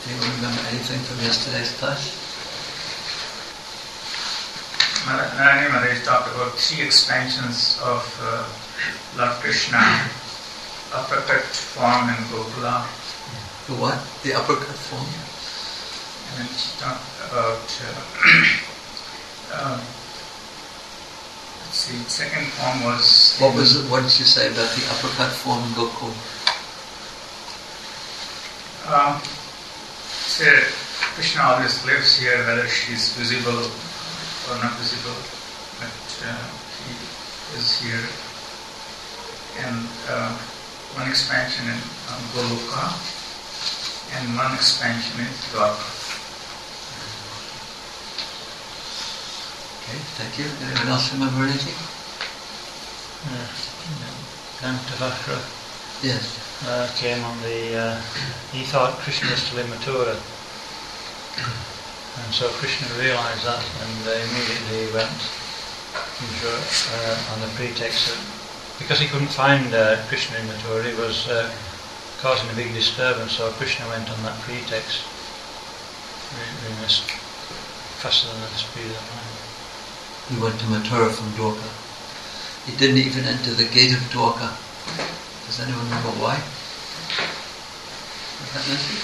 Anyone remember anything from yesterday's class? Narayana Maharaj talked about 3 expansions of Lord Krishna, uppercut form in Gokula. The what? The uppercut form? And then she talked about, let's see, second form was... What was it? What did she say about the uppercut form in Gokul? Say Krishna always lives here, whether she's visible or not visible, but he is here. And one expansion in Goloka, and one expansion in Dwarka. Okay, thank you. Anyone else remember anything? Gantavakra Yes. Came on the... he thought Krishna was still in Mathura. And so Krishna realised that and immediately went on the pretext that because he couldn't find Krishna in Mathura, he was causing a big disturbance, so Krishna went on that pretext. We missed faster than the speed of light. He went to Mathura from Dwarka. He didn't even enter the gate of Dwarka. Does anyone remember why? Was that Nancy?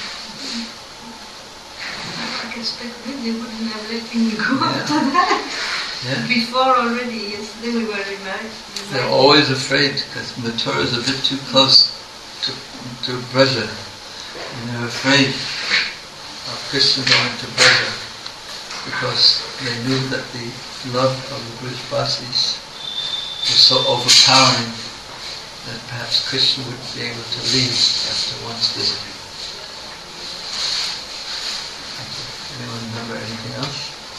I expect they wouldn't have let him go after that. Yeah. Before already, yesterday we were reminded. They're always afraid because Mathura is a bit too close to Braja. And they're afraid of Krishna going to Braja because they knew that the love of the Brijbasis was so overpowering that perhaps Krishna would be able to leave after once visiting. Anyone remember anything else?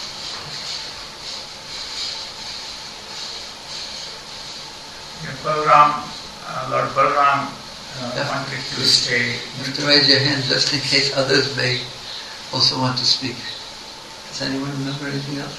Lord Balram wanted to stay. You have to raise your hand just in case others may also want to speak. Does anyone remember anything else?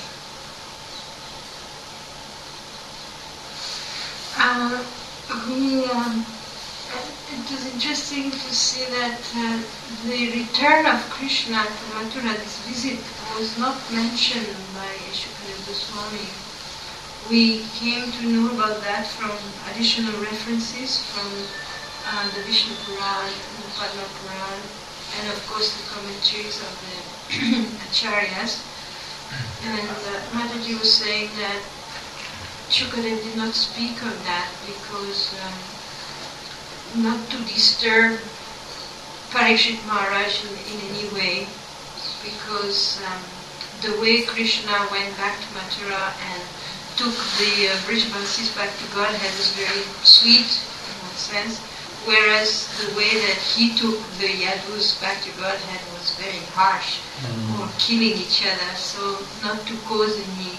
It was interesting to see that the return of Krishna to Mathura, this visit, was not mentioned by Shukadeva Goswami. We came to know about that from additional references from the Vishnu Puran, the Padma Puran, and of course the commentaries of the Acharyas. And Mataji was saying that Shukadeva did not speak of that because not to disturb Parikshit Maharaj in any way, because the way Krishna went back to Mathura and took the Brijbasis back to Godhead was very sweet in one sense, whereas the way that he took the Yadus back to Godhead was very harsh, or killing each other, so not to cause any,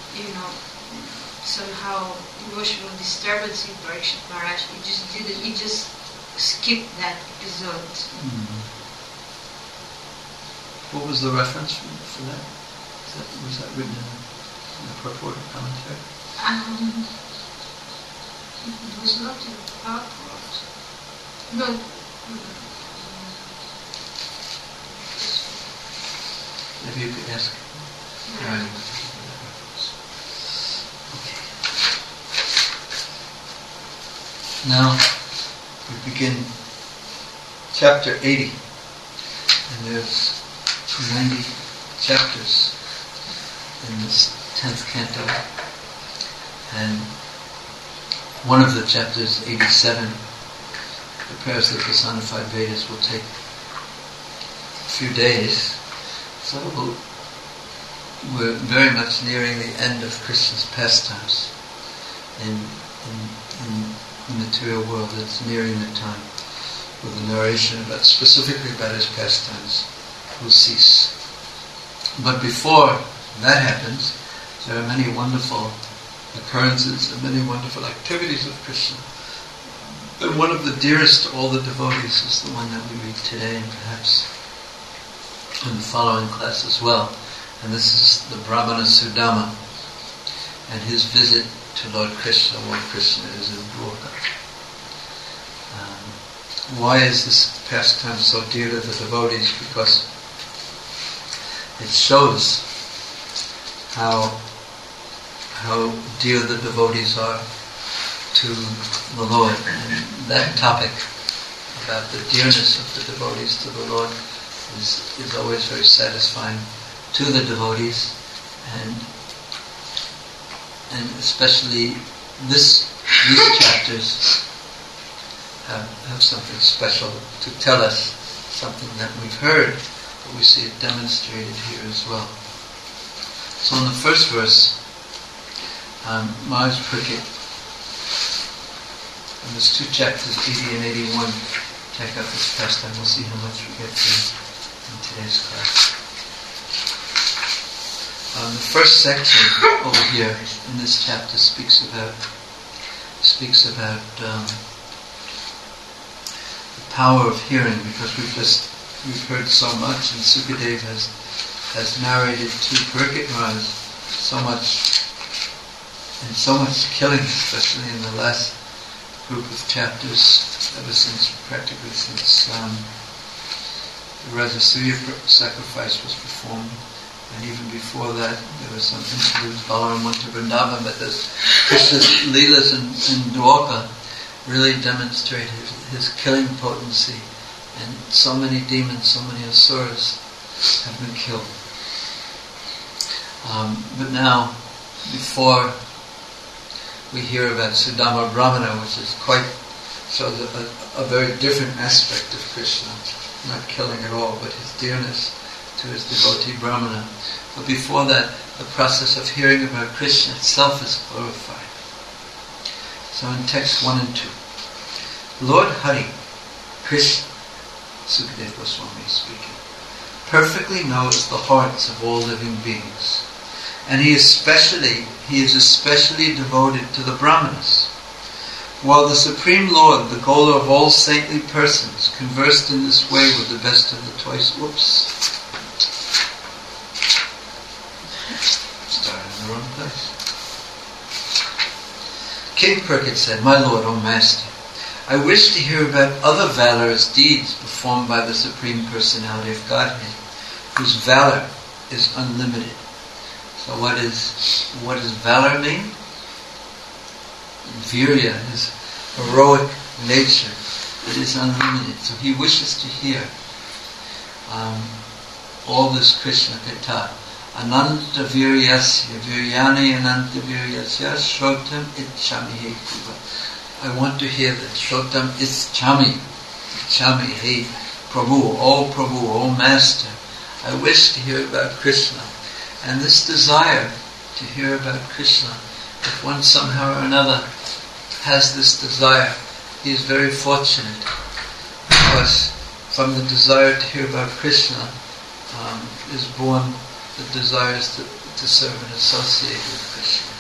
somehow emotional disturbance in Parikshit Maharaj. He just skipped that episode. What was the reference for that? Was that written in the purport or commentary? It was not in the purport. No. Maybe you could ask. Yeah. Now we begin chapter 80, and there's 90 chapters in this 10th canto, and one of the chapters, 87, prepares the personified Vedas, will take a few days, so we're very much nearing the end of Krishna's pastimes in the material world. It's nearing the time where the narration specifically about his pastimes will cease. But before that happens, there are many wonderful occurrences and many wonderful activities of Krishna. But one of the dearest to all the devotees is the one that we read today and perhaps in the following class as well. And this is the Brahmana Sudama and his visit to Lord Krishna while Krishna is in Dwarka. why is this pastime so dear to the devotees? Because it shows how dear the devotees are to the Lord. And that topic about the dearness of the devotees to the Lord is always very satisfying to the devotees, and especially these chapters have something special to tell us, something that we've heard, but we see it demonstrated here as well. So in the first verse, Maharaj Parikshit, and there's 2 chapters, 80 and 81, check out this pastime. We'll see how much we get to in today's class. The first section over here in this chapter speaks about the power of hearing, because we've heard so much, and Sukadev has narrated to Parikshit Maharaj so much killing, especially in the last group of chapters, practically since the Rajasuya sacrifice was performed. And even before that, there was some interludes, Balaram went to Vrindavan, but Krishna's Leelas in Dwarka really demonstrate his killing potency. And so many demons, so many asuras have been killed. But now, before we hear about Sudama Brahmana, which shows a very different aspect of Krishna, not killing at all, but his dearness to his devotee Brahmana. But before that, the process of hearing about Krishna itself is glorified. So in text 1 and 2, Lord Hari, Krishna, Sukadeva Goswami is speaking, perfectly knows the hearts of all living beings, and he is especially devoted to the Brahmanas. While the Supreme Lord, the goal of all saintly persons, conversed in this way with the best of the twice. Started in the wrong place. King Parikshit said, "My Lord, O Master, I wish to hear about other valorous deeds performed by the Supreme Personality of Godhead, whose valor is unlimited." So what does valor mean? Virya, his heroic nature, that is unlimited. So he wishes to hear all this Krishna Katha. Ananta Viryasya, Viryani Ananta Viryasya, Shrotam Ichchami He Kuva. I want to hear that. Shrotam Ichchami, Ichchami He Prabhu, O Master. I wish to hear about Krishna. And this desire to hear about Krishna, if one somehow or another has this desire, he is very fortunate, because from the desire to hear about Krishna is born the desires to serve and associate with Krishna.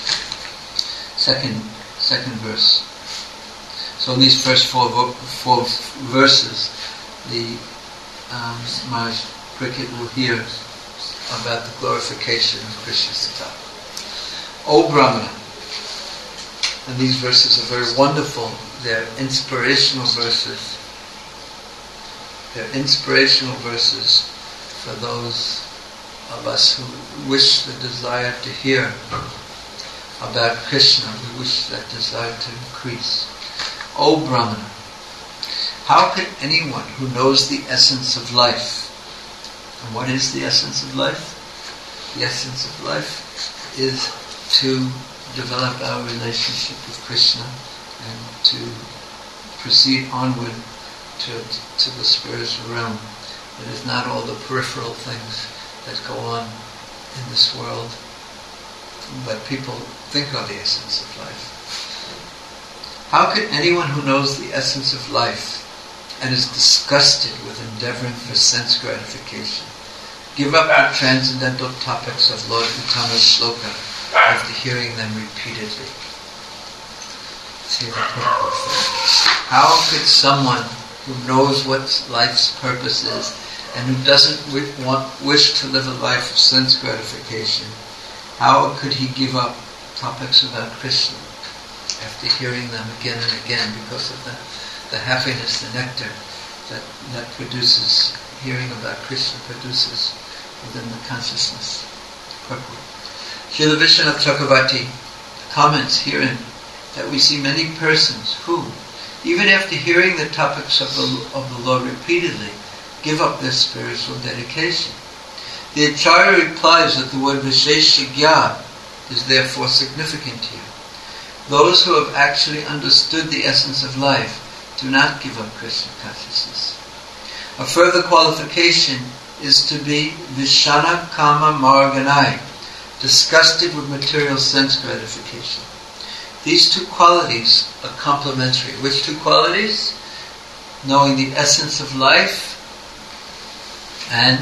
Second verse. So in these first four verses, the Maharaj Parikshit will hear about the glorification of Krishna Sita. O Brahmana, and these verses are very wonderful. They're inspirational verses. They're inspirational verses for those of us who wish the desire to hear about Krishna. We wish that desire to increase. O Brahmana, how can anyone who knows the essence of life, and what is the essence of life? The essence of life is to develop our relationship with Krishna and to proceed onward to the spiritual realm. It is not all the peripheral things that go on in this world, but people think of the essence of life. How can anyone who knows the essence of life and is disgusted with endeavoring for sense gratification give up the transcendental topics of Lord Uttama's shloka after hearing them repeatedly? See the purpose. How could someone who knows what life's purpose is and who doesn't wish to live a life of sense gratification, how could he give up topics about Krishna after hearing them again and again, because of the happiness, the nectar that produces, hearing about Krishna produces within the consciousness. Purport. Srila Vishwanath Chakravarti comments herein that we see many persons who, even after hearing the topics of the Lord repeatedly, give up their spiritual dedication. The Acharya replies that the word Visheshagya is therefore significant here. Those who have actually understood the essence of life do not give up Krishna consciousness. A further qualification is to be Vishana Kama Marganai, disgusted with material sense gratification. These two qualities are complementary. Which two qualities? Knowing the essence of life and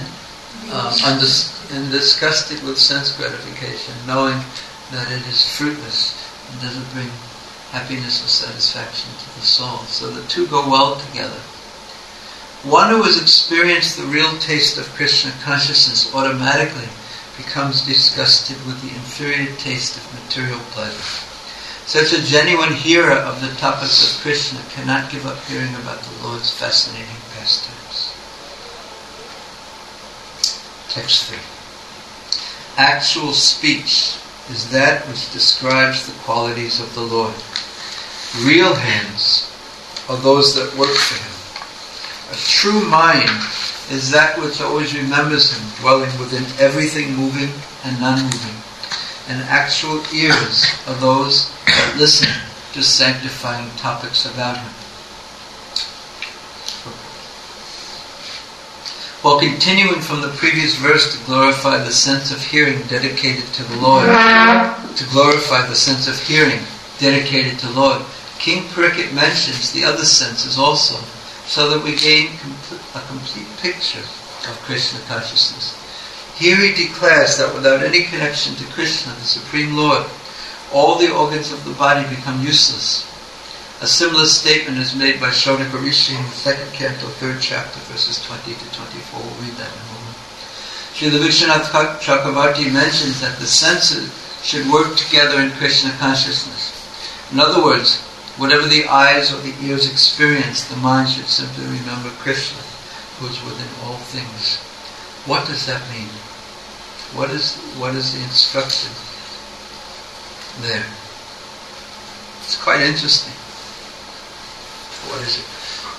disgusted with sense gratification, knowing that it is fruitless and doesn't bring happiness or satisfaction to the soul. So the two go well together. One who has experienced the real taste of Krishna consciousness automatically becomes disgusted with the inferior taste of material pleasure. Such a genuine hearer of the topics of Krishna cannot give up hearing about the Lord's fascinating pastimes. Text 3. Actual speech is that which describes the qualities of the Lord. Real hands are those that work for Him. A true mind is that which always remembers Him, dwelling within everything moving and non-moving. And actual ears are those that listen to sanctifying topics about Him. While continuing from the previous verse to glorify the sense of hearing dedicated to the Lord, King Parikshit mentions the other senses also, so that we gain a complete picture of Krishna consciousness. Here he declares that without any connection to Krishna, the Supreme Lord, all the organs of the body become useless. A similar statement is made by Shaunaka Rishi in the 2nd canto, 3rd chapter, verses 20 to 24. We'll read that in a moment. Srila Vishwanath Chakravarti mentions that the senses should work together in Krishna consciousness. In other words, whatever the eyes or the ears experience, the mind should simply remember Krishna, who is within all things. What does that mean? What is the instruction there? It's quite interesting. What is it?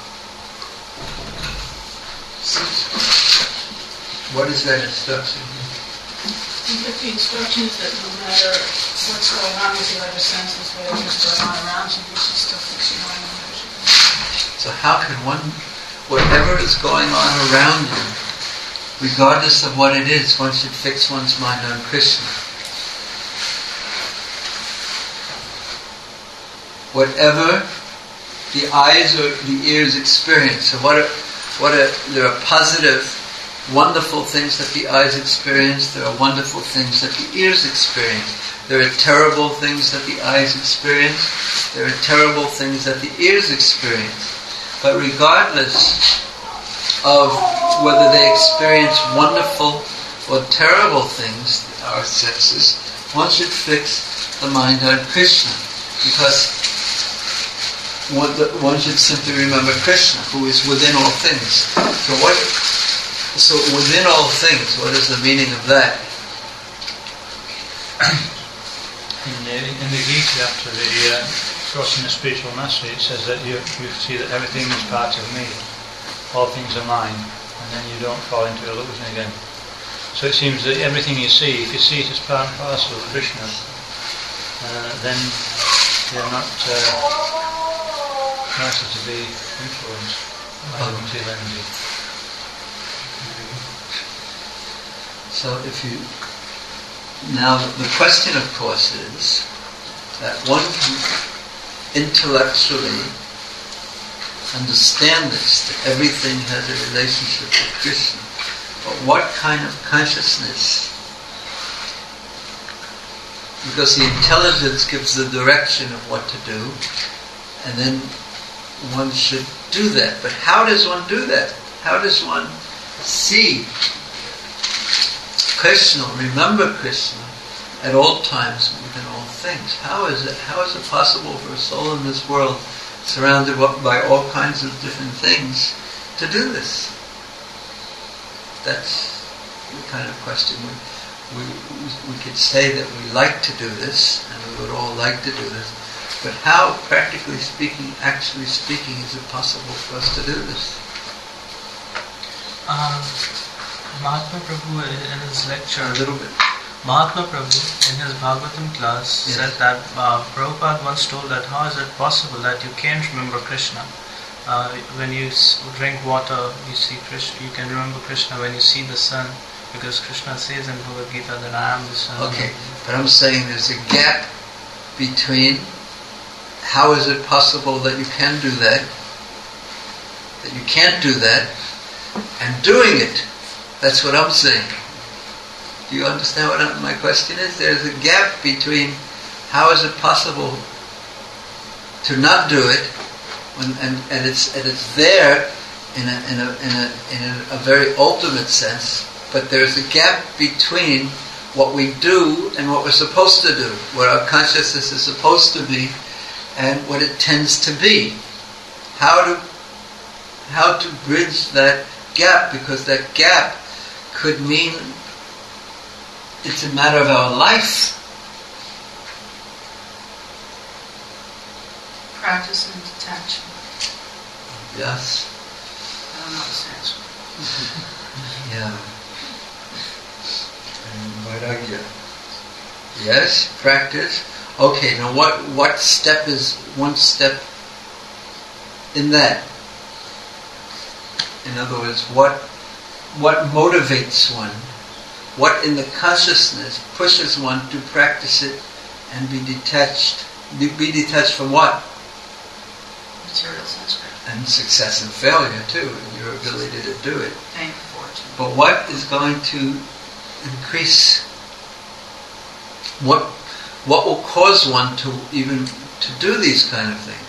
What is that instruction? The instruction is that no matter what's going on with your other senses, whatever's going on around you, you should still fix your mind on Krishna. So how can whatever is going on around you, regardless of what it is, one should fix one's mind on Krishna. Whatever the eyes or the ears experience. So there are positive, wonderful things that the eyes experience. There are wonderful things that the ears experience. There are terrible things that the eyes experience. There are terrible things that the ears experience. But regardless of whether they experience wonderful or terrible things, our senses, one should fix the mind on Krishna, because one should simply remember Krishna, who is within all things. So within all things, what is the meaning of that? In the Gita, after the crossing the spiritual mastery, it says that you see that everything is part of me, all things are mine, and then you don't fall into illusion again. So it seems that everything you see, if you see it as part and parcel of Krishna, then you're not likely to be influenced by the material energy. So now the question of course is that one can intellectually understand this, that everything has a relationship with Krishna, but what kind of consciousness? Because the intelligence gives the direction of what to do, and then one should do that. But how does one do that? How does one see Krishna, remember Krishna at all times within all things? How is it possible for a soul in this world surrounded by all kinds of different things to do this? That's the kind of question we could say that we like to do this, and we would all like to do this, but how, practically speaking, actually speaking, is it possible for us to do this? Mahatma Prabhu in his lecture, A little bit. Mahatma Prabhu in his Bhagavatam class said that Prabhupada once told that how is it possible that you can't remember Krishna? When you drink water, you see Krishna. You can remember Krishna when you see the sun, because Krishna says in Bhagavad Gita that I am the sun. Okay, but I'm saying there's a gap between how is it possible that you can do that you can't do that, and doing it. That's what I'm saying. Do you understand what my question is? There's a gap between how is it possible to not do it, and it's there in a very ultimate sense, but there's a gap between what we do and what we're supposed to do, what our consciousness is supposed to be, and what it tends to be. How to bridge that gap, because that gap could mean it's a matter of our life. Practice and detachment. Yes. I don't know the Sanskrit. Yeah. And Vairagya. Yes, practice. Okay, now what step is one step in that? In other words, what motivates one? What in the consciousness pushes one to practice it and be detached? Be detached from what? Material Sanskrit. And success and failure too, and your ability to do it. Fame, fortune. But what is going to increase? What will cause one to even to do these kind of things?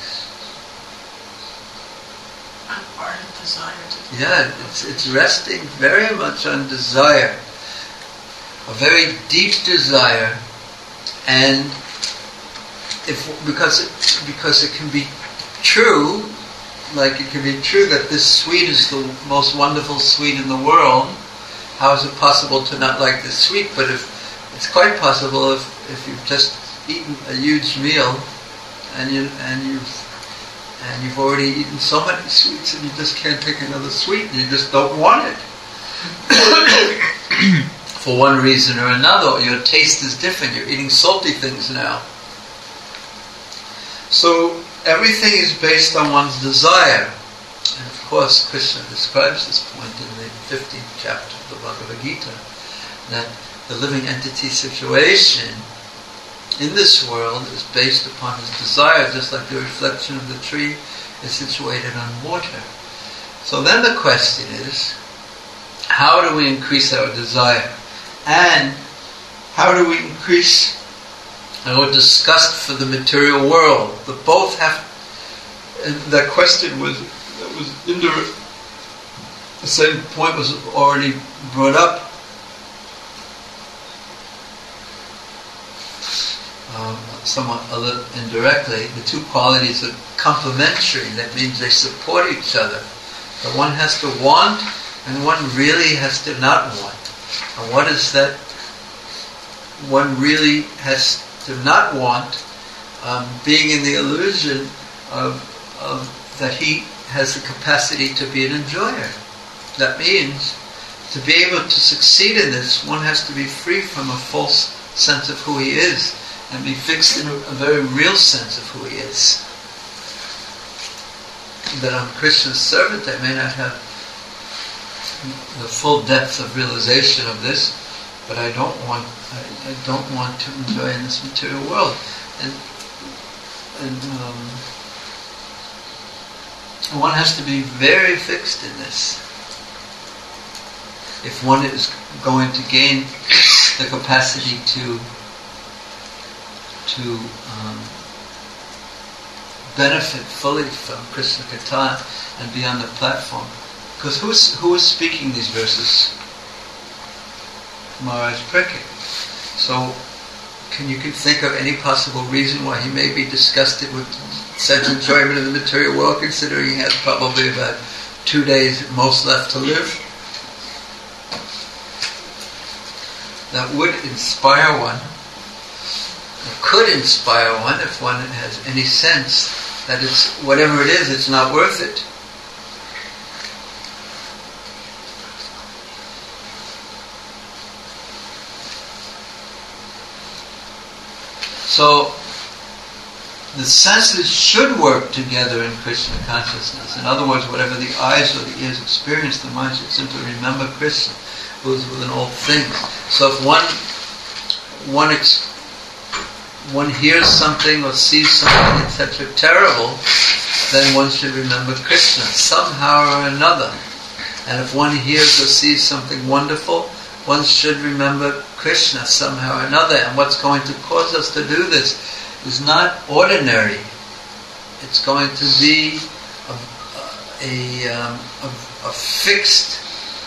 Ardent desire to do. Yeah, it's resting very much on desire, a very deep desire, and because it can be true, like it can be true that this sweet is the most wonderful sweet in the world. How is it possible to not like this sweet? But if it's quite possible if you've just eaten a huge meal and you've already eaten so many sweets and you just can't take another sweet and you just don't want it. For one reason or another, your taste is different. You're eating salty things now. So everything is based on one's desire. And of course, Krishna describes this point in the 15th chapter of the Bhagavad Gita, that the living entity situation in this world is based upon his desire, just like the reflection of the tree is situated on water. So then the question is, how do we increase our desire? And how do we increase our disgust for the material world? The both have. And that question was indirect. The same point was already brought up. Somewhat a little indirectly. The two qualities are complementary. That means they support each other. But one has to want, and one really has to not want. And what is that one really has to not want? Being in the illusion of that he has the capacity to be an enjoyer. That means to be able to succeed in this, one has to be free from a false sense of who he is and be fixed in a very real sense of who he is. That I'm Krishna's servant, I may not have the full depth of realization of this, but I don't want to enjoy in this material world. And one has to be very fixed in this. If one is going to gain the capacity to benefit fully from Krishna Katha and be on the platform. Because who is speaking these verses? Maharaj Parikshit. So, you can think of any possible reason why he may be disgusted with sense enjoyment of the material world, considering he has probably about 2 days at most left to live. That would inspire one, or could inspire one if one has any sense that it's whatever it is, it's not worth it. So the senses should work together in Krishna consciousness. In other words, whatever the eyes or the ears experience, the mind should simply remember Krishna. It goes within all things. So if one hears something or sees something, etc., terrible, then one should remember Krishna somehow or another. And if one hears or sees something wonderful, one should remember Krishna somehow or another. And what's going to cause us to do this is not ordinary. It's going to be a fixed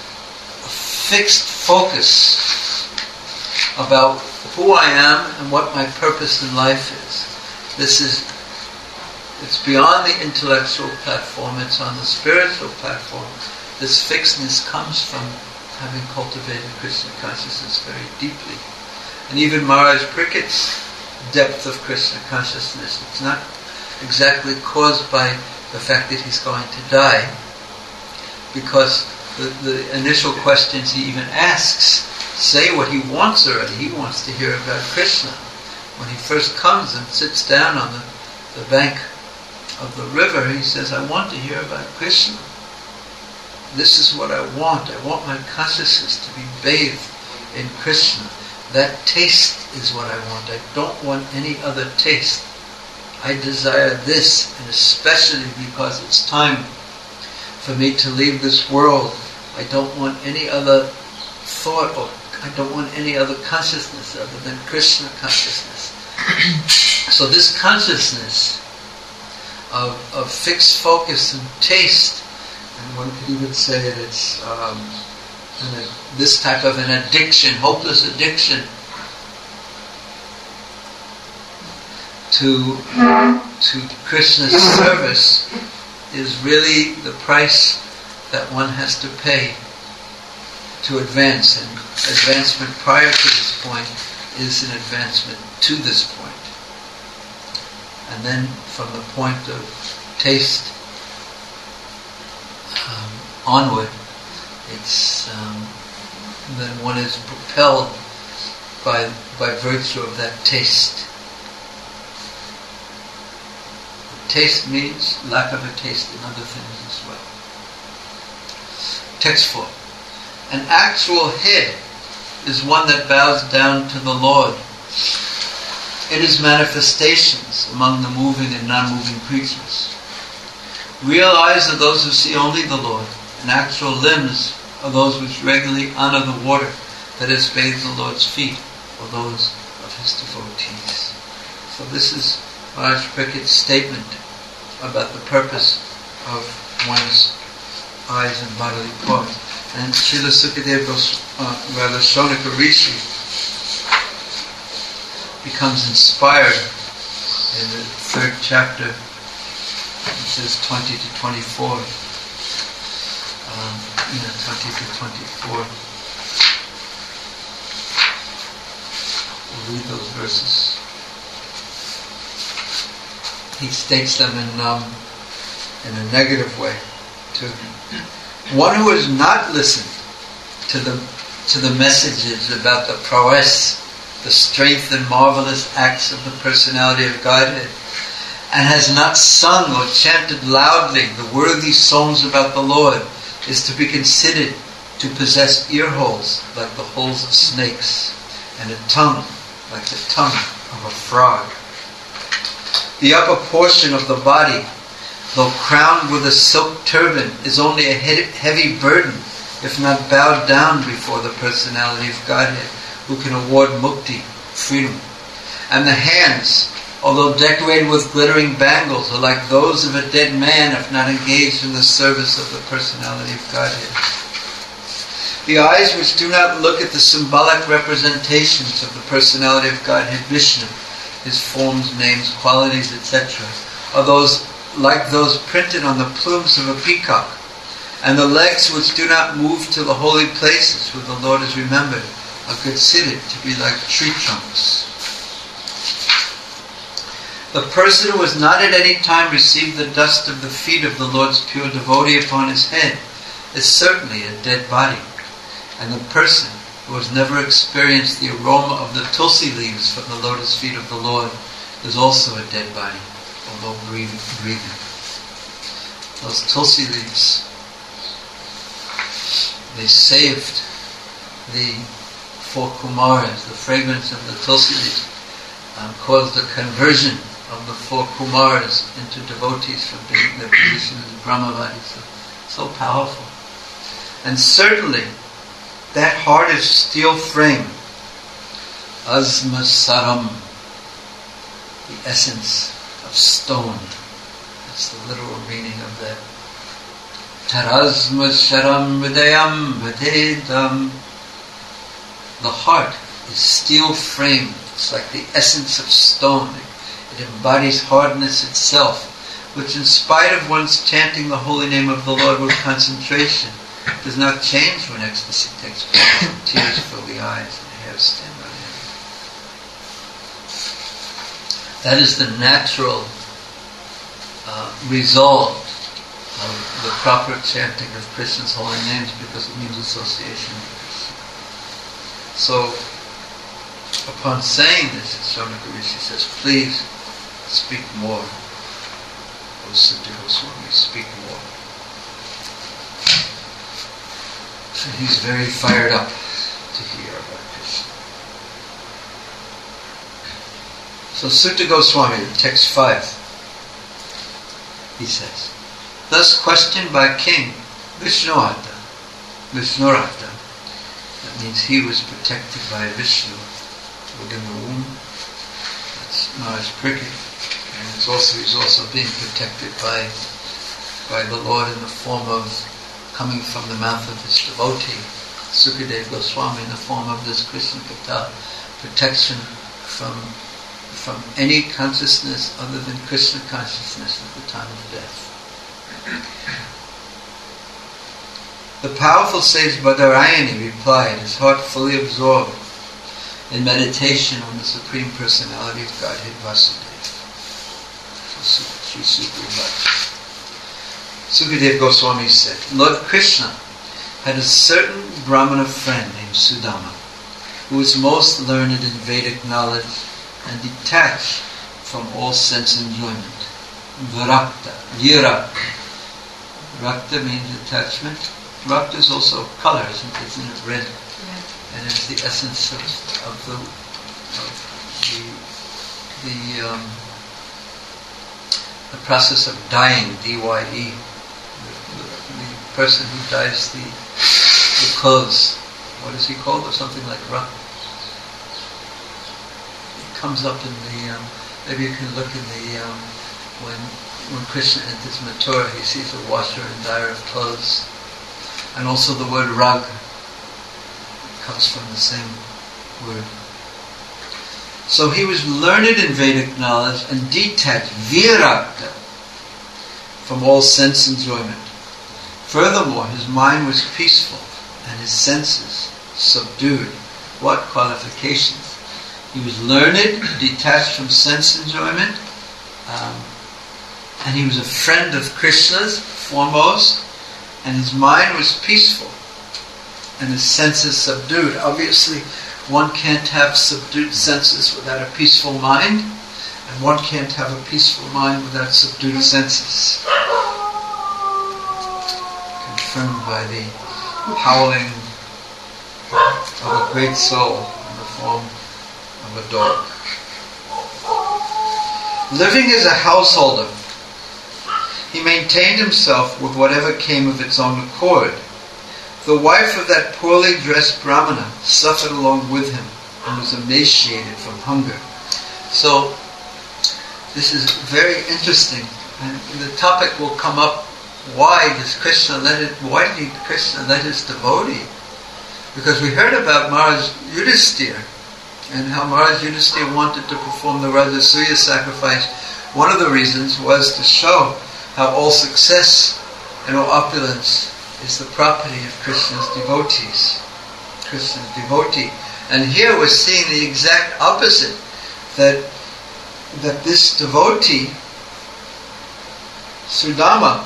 focus about who I am and what my purpose in life is. It's beyond the intellectual platform, it's on the spiritual platform. This fixedness comes from having cultivated Krishna consciousness very deeply. And even Maharaj Parikshit's depth of Krishna consciousness, it's not exactly caused by the fact that he's going to die, because the initial questions he even asks say what he wants already. He wants to hear about Krishna. When he first comes and sits down on the bank of the river, he says, I want to hear about Krishna. This is what I want. I want my consciousness to be bathed in Krishna. That taste is what I want. I don't want any other taste. I desire this, and especially because it's time for me to leave this world. I don't want any other thought, or I don't want any other consciousness other than Krishna consciousness. So this consciousness of fixed focus and taste, and one could even say that it's this type of an addiction, hopeless addiction to Krishna's service, is really the price that one has to pay to advance. And advancement prior to this point is an advancement to this point. And then from the point of taste onward, it's then one is propelled by virtue of that taste. Taste means lack of a taste in other things as well. Text 4. An actual head is one that bows down to the Lord. It is manifestations among the moving and non-moving creatures. Real eyes are those who see only the Lord, and actual limbs are those which regularly honor the water that has bathed the Lord's feet, or those of his devotees. So this is Maharaj Parikshit's statement about the purpose of one's eyes and bodily parts. And Srila Sukadeva Shonaka Rishi becomes inspired in the 3rd chapter, it says 20 to 24. 20 to 24. We'll read those verses. He states them in a negative way. One who has not listened to the messages about the prowess, the strength and marvelous acts of the personality of Godhead, and has not sung or chanted loudly the worthy songs about the Lord, is to be considered to possess ear holes like the holes of snakes, and a tongue like the tongue of a frog. The upper portion of the body, though crowned with a silk turban, is only a heavy burden if not bowed down before the personality of Godhead, who can award mukti, freedom. And the hands, although decorated with glittering bangles, are like those of a dead man if not engaged in the service of the personality of Godhead. The eyes which do not look at the symbolic representations of the personality of Godhead Vishnu, his forms, names, qualities, etc., are those like those printed on the plumes of a peacock, and the legs which do not move to the holy places where the Lord is remembered are considered to be like tree trunks. The person who has not at any time received the dust of the feet of the Lord's pure devotee upon his head is certainly a dead body, and the person who has never experienced the aroma of the tulsi leaves from the lotus feet of the Lord is also a dead body, although breathing. Those tulsi leaves, they saved the 4 Kumaras. The fragrance of the tulsi leaves caused the conversion of the 4 Kumaras into devotees from being in their position as Brahmavadis. So powerful. And certainly, that heart of steel frame, Asmasaram, the essence of stone. That's the literal meaning of that. Tarasmasaram vidayam videdam. The heart is steel frame. It's like the essence of stone. It embodies hardness itself, which in spite of one's chanting the holy name of the Lord with concentration, does not change when ecstasy takes place. Tears fill the eyes and hair stand on end. That is the natural result of the proper chanting of Krishna's holy names, because it means association with Krishna. So, upon saying this, Shonaka Rishi says, please speak more. O Sutta Goswami, speak more. So he's very fired up to hear about Krishna. So Sutta Goswami, text 5, he says, thus questioned by King Vishnurata, that means he was protected by Vishnu within the womb. That's Maharaj Cricket. And he's also being protected by the Lord in the form of coming from the mouth of his devotee, Sukadeva Goswami, in the form of this Krishna Kata, protection from any consciousness other than Krishna consciousness at the time of death. The powerful sage Badarayani replied, his heart fully absorbed in meditation on the Supreme Personality of Godhead Vasudeva. Sri Sukadeva Goswami said, Lord Krishna had a certain Brahmana friend named Sudama, who was most learned in Vedic knowledge and detached from all sense enjoyment. Virakta, virakta. Rakta means attachment. Rakta is also color, isn't it? Red. Yeah. And it's the essence of the process of dyeing, D-Y-E. The person who dyes the clothes, what is he called? Or something like Rakta. It comes up in the, maybe you can look in the, when Krishna enters Mathura, he sees a washer and dyer of clothes. And also the word rag comes from the same word. So he was learned in Vedic knowledge and detached, virakta, from all sense enjoyment. Furthermore, his mind was peaceful and his senses subdued. What qualifications? He was learned, detached from sense enjoyment, and he was a friend of Krishna's, foremost, and his mind was peaceful, and his senses subdued. Obviously, one can't have subdued senses without a peaceful mind, and one can't have a peaceful mind without subdued senses. Confirmed by the howling of a great soul in the form of a dog. Living as a householder, he maintained himself with whatever came of its own accord. The wife of that poorly dressed Brahmana suffered along with him and was emaciated from hunger. So, this is very interesting. And the topic will come up, why did Krishna let his devotee? Because we heard about Maharaj Yudhisthira and how Maharaj Yudhisthira wanted to perform the Rajasuya sacrifice one of the reasons was to show how all success and all opulence is the property of Krishna's devotees. Krishna's devotee. And here we're seeing the exact opposite, that this devotee, Sudama,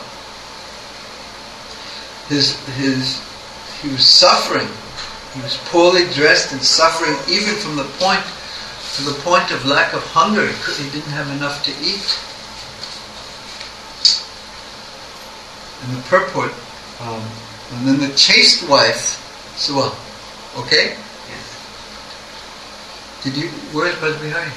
he was suffering. He was poorly dressed and suffering even to the point of lack of hunger. He didn't have enough to eat. And the purport, and then the chaste wife, Suwa, okay? Where's Bhadbihari?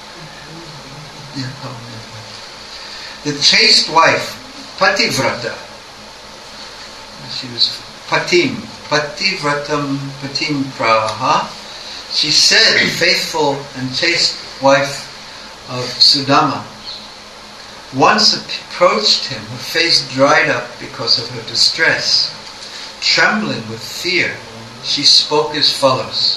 Yeah, the chaste wife, Pativrata. She was Pativratam Patim Praha. She said, faithful and chaste wife of Sudama, once approached him, her face dried up because of her distress. Trembling with fear, she spoke as follows.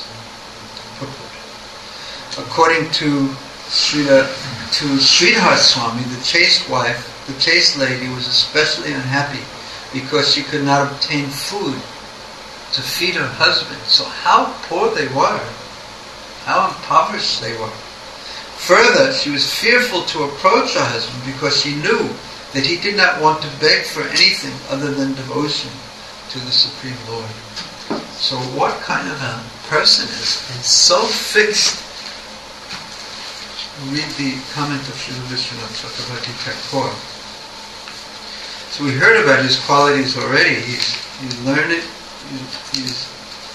According to Sridhar Swami, the chaste wife, the chaste lady, was especially unhappy because she could not obtain food to feed her husband. So how poor they were, how impoverished they were. Further, she was fearful to approach her husband because she knew that he did not want to beg for anything other than devotion to the Supreme Lord. So what kind of a person is so fixed? Read the comment of Srila Vishwanath Chakravarti Thakur. So we heard about his qualities already. He's learned it. He's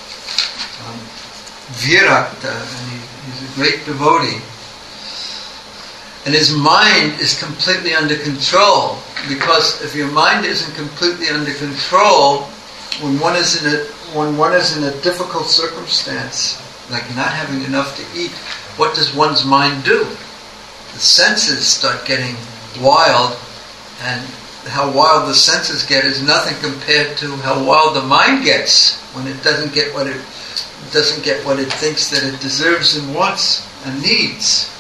virakta, and he's a great devotee. And his mind is completely under control. Because if your mind isn't completely under control, when one is in a difficult circumstance, like not having enough to eat, what does one's mind do? The senses start getting wild, and how wild the senses get is nothing compared to how wild the mind gets when it doesn't get what it thinks that it deserves and wants and needs.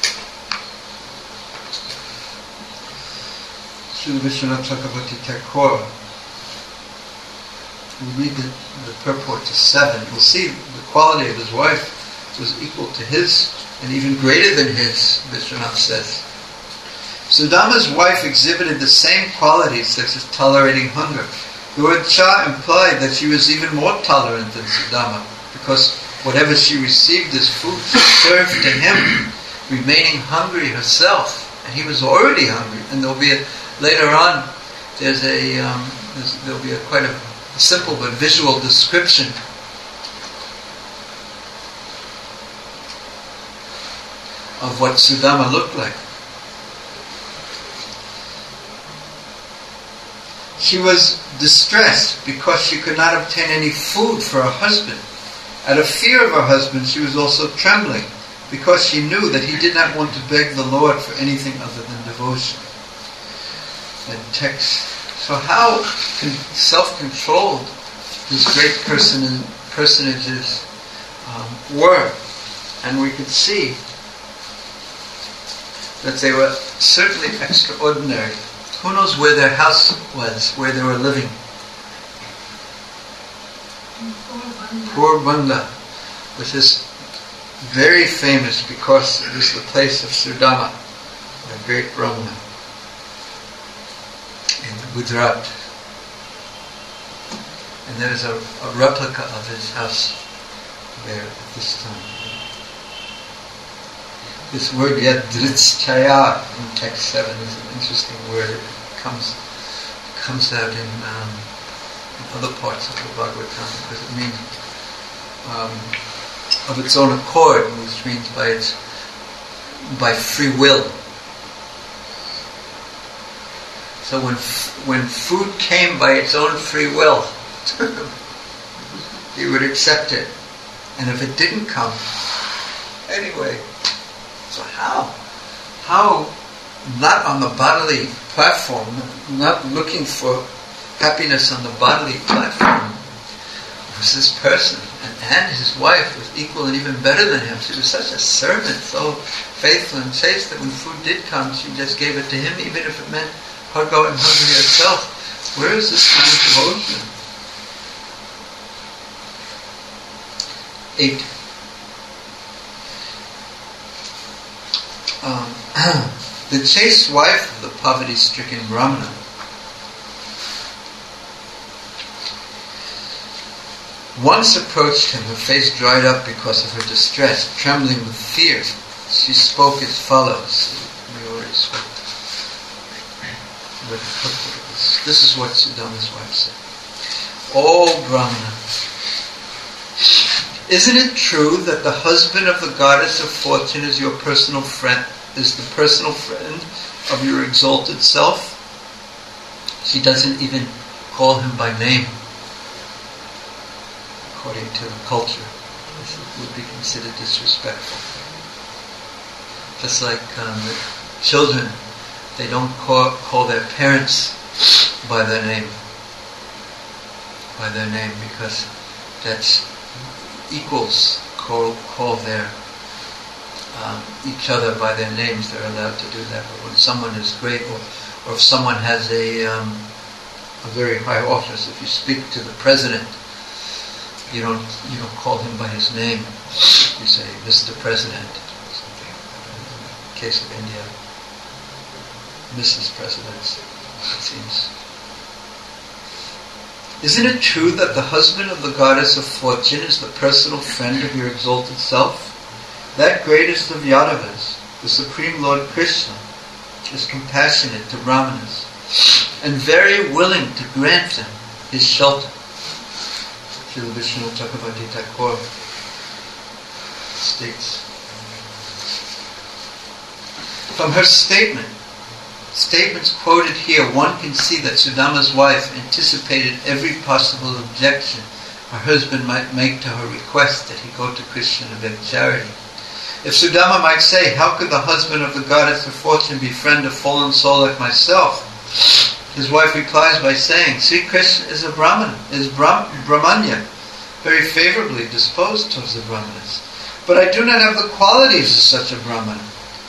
Srila Vishwanath Chakravarti Thakur. We read the purport to 7. We'll see the quality of his wife was equal to his, and even greater than his, Vishwanath says. Sudama's wife exhibited the same qualities, such as tolerating hunger. The word cha implied that she was even more tolerant than Sudama, because whatever she received as food, she served to him, remaining hungry herself, and he was already hungry. And later on, there'll be quite a simple but visual description of what Sudama looked like. She was distressed because she could not obtain any food for her husband. Out of fear of her husband, she was also trembling because she knew that he did not want to beg the Lord for anything other than devotion. That text. So how self-controlled these great personages were. And we could see that they were certainly extraordinary. Who knows where their house was, where they were living? Porbanda, which is very famous because it was the place of Sudama, the great Brahmana, in Gujarat. And there is a replica of his house there at this time. This word yadritschaya in text 7 is an interesting word. It comes out in other parts of the Bhagavatam because it means of its own accord, which means by free will. So when food came by its own free will, he would accept it, and if it didn't come, anyway. So how not on the bodily platform, not looking for happiness on the bodily platform, was this person, and his wife was equal and even better than him. She was such a servant, so faithful and chaste that when food did come, she just gave it to him, even if it meant her going hungry herself. Where is this kind of devotion? 8. The chaste wife of the poverty-stricken Brahmana once approached him, her face dried up because of her distress. Trembling with fear, she spoke as follows. We already spoke. This is what Sudama's wife said. "Oh, Brahmana, isn't it true that the husband of the goddess of fortune is your personal friend, is the personal friend of your exalted self?" She doesn't even call him by name. According to the culture, this would be considered disrespectful. Just like the children, they don't call their parents by their name. Because that's equals call their each other by their names. They're allowed to do that. But when someone is great, or if someone has a very high office, if you speak to the president, you don't call him by his name. You say, "Mr. President," or something. In the case of India, Mrs. President, it seems. "Isn't it true that the husband of the goddess of fortune is the personal friend of your exalted self? That greatest of Yadavas, the Supreme Lord Krishna, is compassionate to Brahmanas and very willing to grant them his shelter." Srila Vishnu Chakravarti Thakur states. From her statements quoted here, one can see that Sudama's wife anticipated every possible objection her husband might make to her request that he go to Krishna to beg charity. If Sudama might say, "How could the husband of the goddess of fortune befriend a fallen soul like myself?" his wife replies by saying, "Sri Krishna is a Brahman, Brahmanya, very favorably disposed towards the Brahmanas. But I do not have the qualities of such a Brahmana."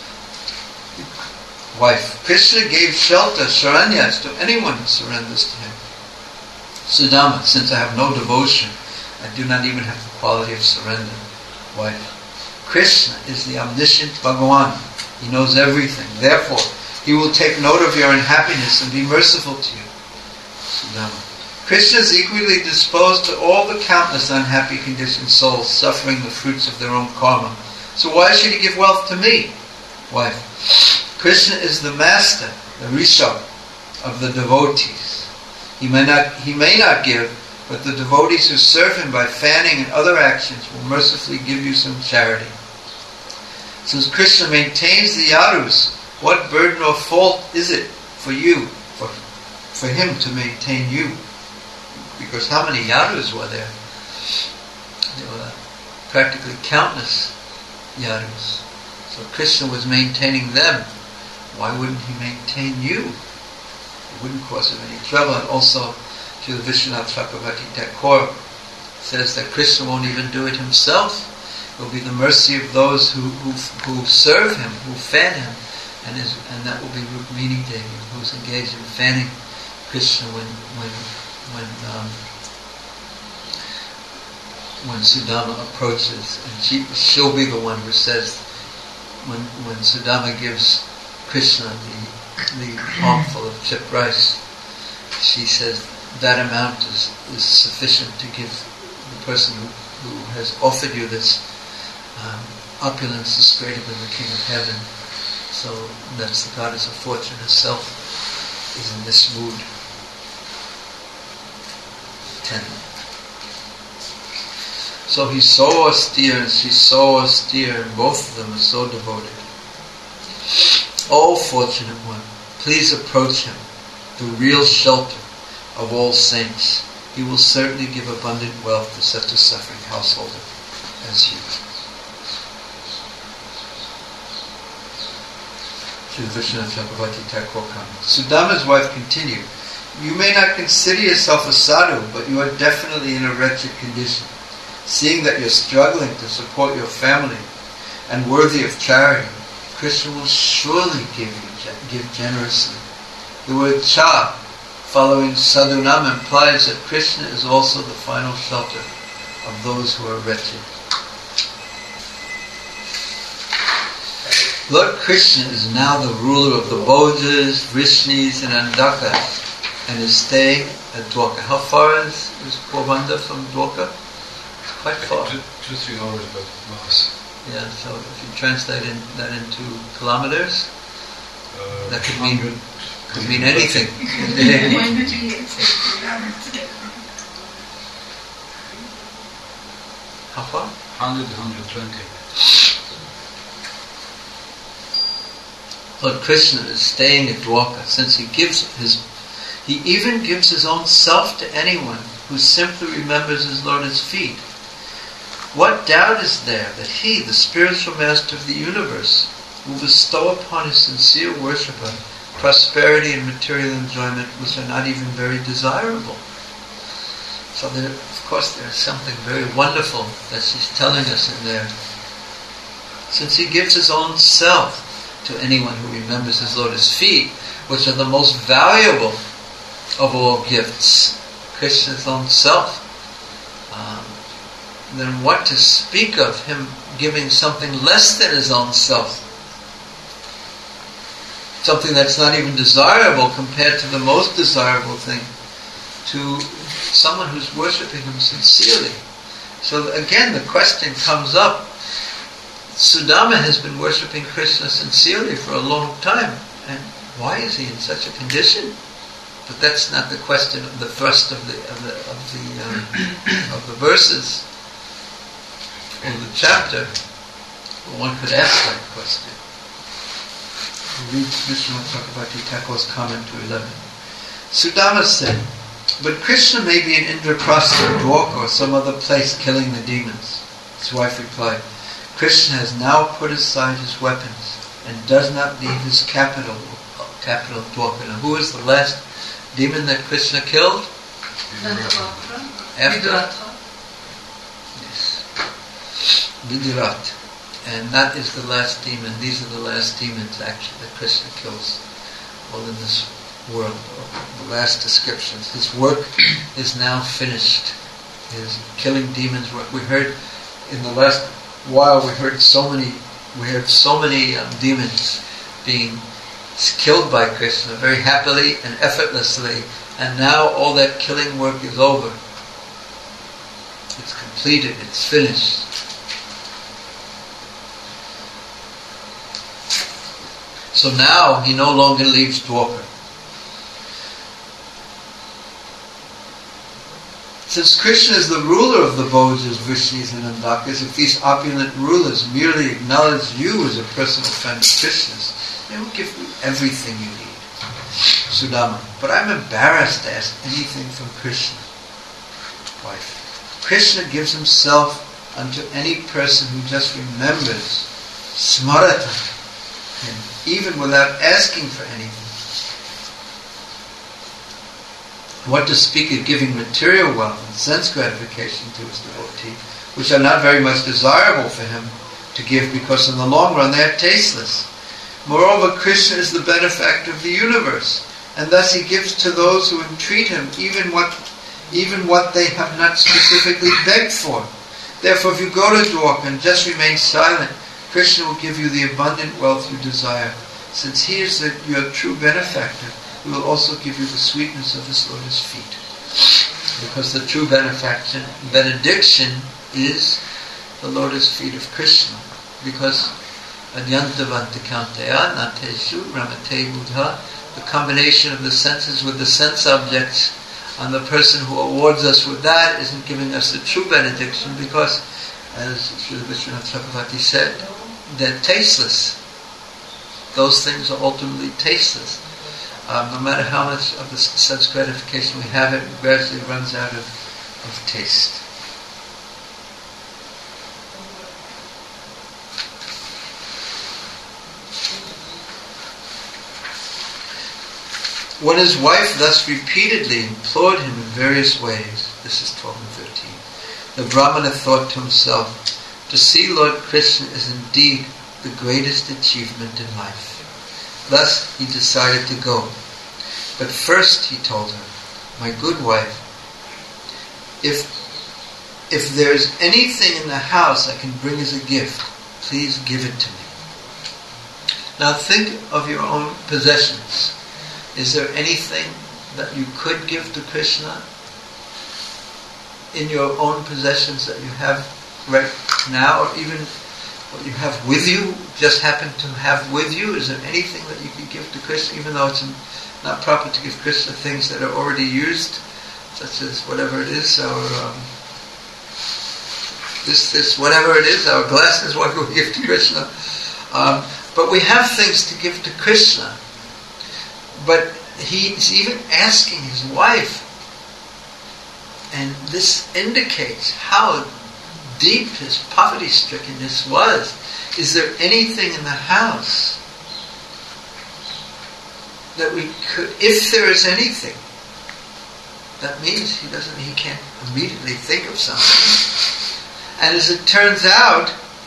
Wife, "Krishna gave shelter, sharanyas, to anyone who surrenders to him." Sudama, "Since I have no devotion, I do not even have the quality of surrender." Wife, "Krishna is the omniscient Bhagawan. He knows everything. Therefore, he will take note of your unhappiness and be merciful to you." Sudama, "Krishna is equally disposed to all the countless unhappy conditioned souls suffering the fruits of their own karma. So why should he give wealth to me?" Wife, "Krishna is the master, the Rishabh of the devotees. He may not give, but the devotees who serve him by fanning and other actions will mercifully give you some charity. Since Krishna maintains the Yadus, what burden or fault is it for you, for him to maintain you?" Because how many Yadus were there? There were practically countless Yadus. So Krishna was maintaining them. Why wouldn't he maintain you? It wouldn't cause him any trouble. And also, Srila Vishwanath Chakravarti Thakur says that Krishna won't even do it himself. It will be the mercy of those who serve him, who fan him, and that will be Rukmini Devi, who's engaged in fanning Krishna when Sudama approaches, and she'll be the one who says, when Sudama gives Krishna the palmful of chip rice, she says that amount is sufficient to give the person who has offered you this opulence is greater than the King of Heaven. So that's the goddess of fortune herself is in this mood. 10. So he's so austere and she's so austere, and both of them are so devoted. "O fortunate one, please approach him, the real shelter of all saints. He will certainly give abundant wealth to such a suffering householder as you." Srila Vishwanath Chakravarti Thakur comments. Sudama's wife continued, You may not consider yourself a sadhu, but you are definitely in a wretched condition. Seeing that you're struggling to support your family and worthy of charity, Krishna will surely give generously. The word cha, following sadhunam, implies that Krishna is also the final shelter of those who are wretched. Lord Krishna is now the ruler of the Bhojas, Vrishnis and Andakas, and is staying at Dwarka. How far is Porbandar from Dwarka? It's quite far. 2-3 hours by bus. Yeah, so if you translate that into kilometers, that could mean anything. How far? 100, 120. Lord Krishna is staying at Dwarka, since he even gives his own self to anyone who simply remembers his lotus feet. What doubt is there that he, the spiritual master of the universe, will bestow upon his sincere worshipper prosperity and material enjoyment which are not even very desirable? So of course there's something very wonderful that she's telling us in there. Since he gives his own self to anyone who remembers his lotus feet, which are the most valuable of all gifts, Krishna's own self, then what to speak of him giving something less than his own self? Something that's not even desirable compared to the most desirable thing, to someone who's worshipping him sincerely. So again, the question comes up. Sudama has been worshipping Krishna sincerely for a long time, and why is he in such a condition? But that's not the question, the thrust of the verses or the chapter. But one could ask that question. Read Vishwanath Chakravarti Thakur's comment to 11. Sudama said, "But Krishna may be in Indraprastha or Dwarka or some other place killing the demons." His wife replied, "Krishna has now put aside his weapons and does not leave his capital Dwarka." Now, who was the last demon that Krishna killed? After? Yes. Vidirat. And that is the last demon. These are the last demons actually that Krishna kills all in this world. The last descriptions. His work is now finished. His killing demons work. We heard in the last while, we heard so many demons being killed by Krishna very happily and effortlessly, and now all that killing work is over. It's completed, it's finished. So now he no longer leaves Dwarka. Since Krishna is the ruler of the Bhojas, Vrishnis and Andakas, if these opulent rulers merely acknowledge you as a personal friend of Krishna's, they will give you everything you need. Sudama, but I'm embarrassed to ask anything from Krishna. Wife, Krishna gives himself unto any person who just remembers, smarata, him, even without asking for anything. What to speak of giving material wealth and sense gratification to his devotee, which are not very much desirable for him to give, because in the long run they are tasteless. Moreover, Krishna is the benefactor of the universe, and thus he gives to those who entreat him even what they have not specifically begged for. Therefore, if you go to Dwarka and just remain silent, Krishna will give you the abundant wealth you desire. Since he is your true benefactor, he will also give you the sweetness of his lotus feet. Because the true benediction is the lotus feet of Krishna. Because Adyantavantakanteya Nateshu Ramate Buddha, the combination of the senses with the sense objects, and the person who awards us with that isn't giving us the true benediction, because, as Srila Vishwanath Chakravarti said, they're tasteless. Those things are ultimately tasteless. No matter how much of the sense gratification we have, it gradually runs out of taste. When his wife thus repeatedly implored him in various ways, this is 12 and 13, the Brahmana thought to himself, to see Lord Krishna is indeed the greatest achievement in life. Thus he decided to go. But first he told her, my good wife, if there's anything in the house I can bring as a gift, please give it to me. Now think of your own possessions. Is there anything that you could give to Krishna in your own possessions that you have right now, or even what you have with you, just happen to have with you? Is there anything that you could give to Krishna, even though it's not proper to give Krishna things that are already used, such as whatever it is, our this whatever it is, our glasses, what we give to Krishna. But we have things to give to Krishna. But he's even asking his wife, and this indicates how deep his poverty-strickenness was. Is there anything in the house that we could, if there is anything, that means he can't immediately think of something. And as it turns out,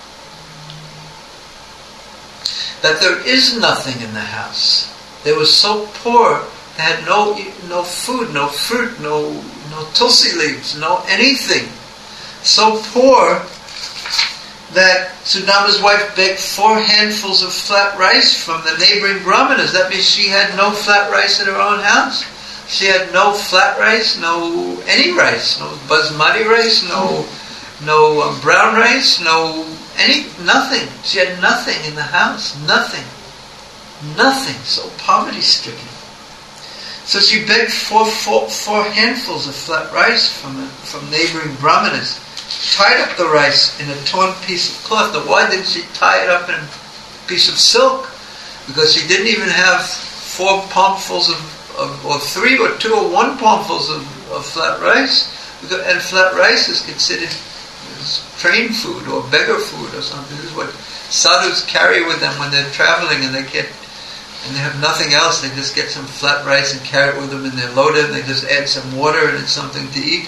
that there is nothing in the house. They were so poor, they had no food, no fruit, no tulsi leaves, no anything. So poor that Sudama's wife begged 4 handfuls of flat rice from the neighboring brahmanas. That means she had no flat rice in her own house. She had no flat rice, no any rice, no basmati rice, no brown rice, nothing. She had nothing in the house, nothing, so poverty-stricken. So she begged 4 handfuls of flat rice from neighboring brahmanas, tied up the rice in a torn piece of cloth. Now why didn't she tie it up in a piece of silk? Because she didn't even have 4 palmfuls or 3 or 2 or 1 palmfuls of flat rice. And flat rice is considered train food or beggar food or something. This is what sadhus carry with them when they're traveling and they have nothing else. They just get some flat rice and carry it with them in their loda, and they just add some water and it's something to eat.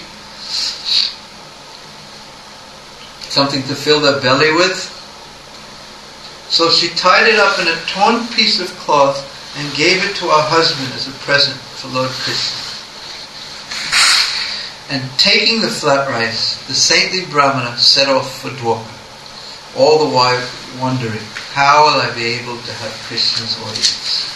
Something to fill their belly with. So she tied it up in a torn piece of cloth and gave it to her husband as a present for Lord Krishna. And taking the flat rice, the saintly Brahmana set off for Dwarka, all the while wondering, how will I be able to have Krishna's audience?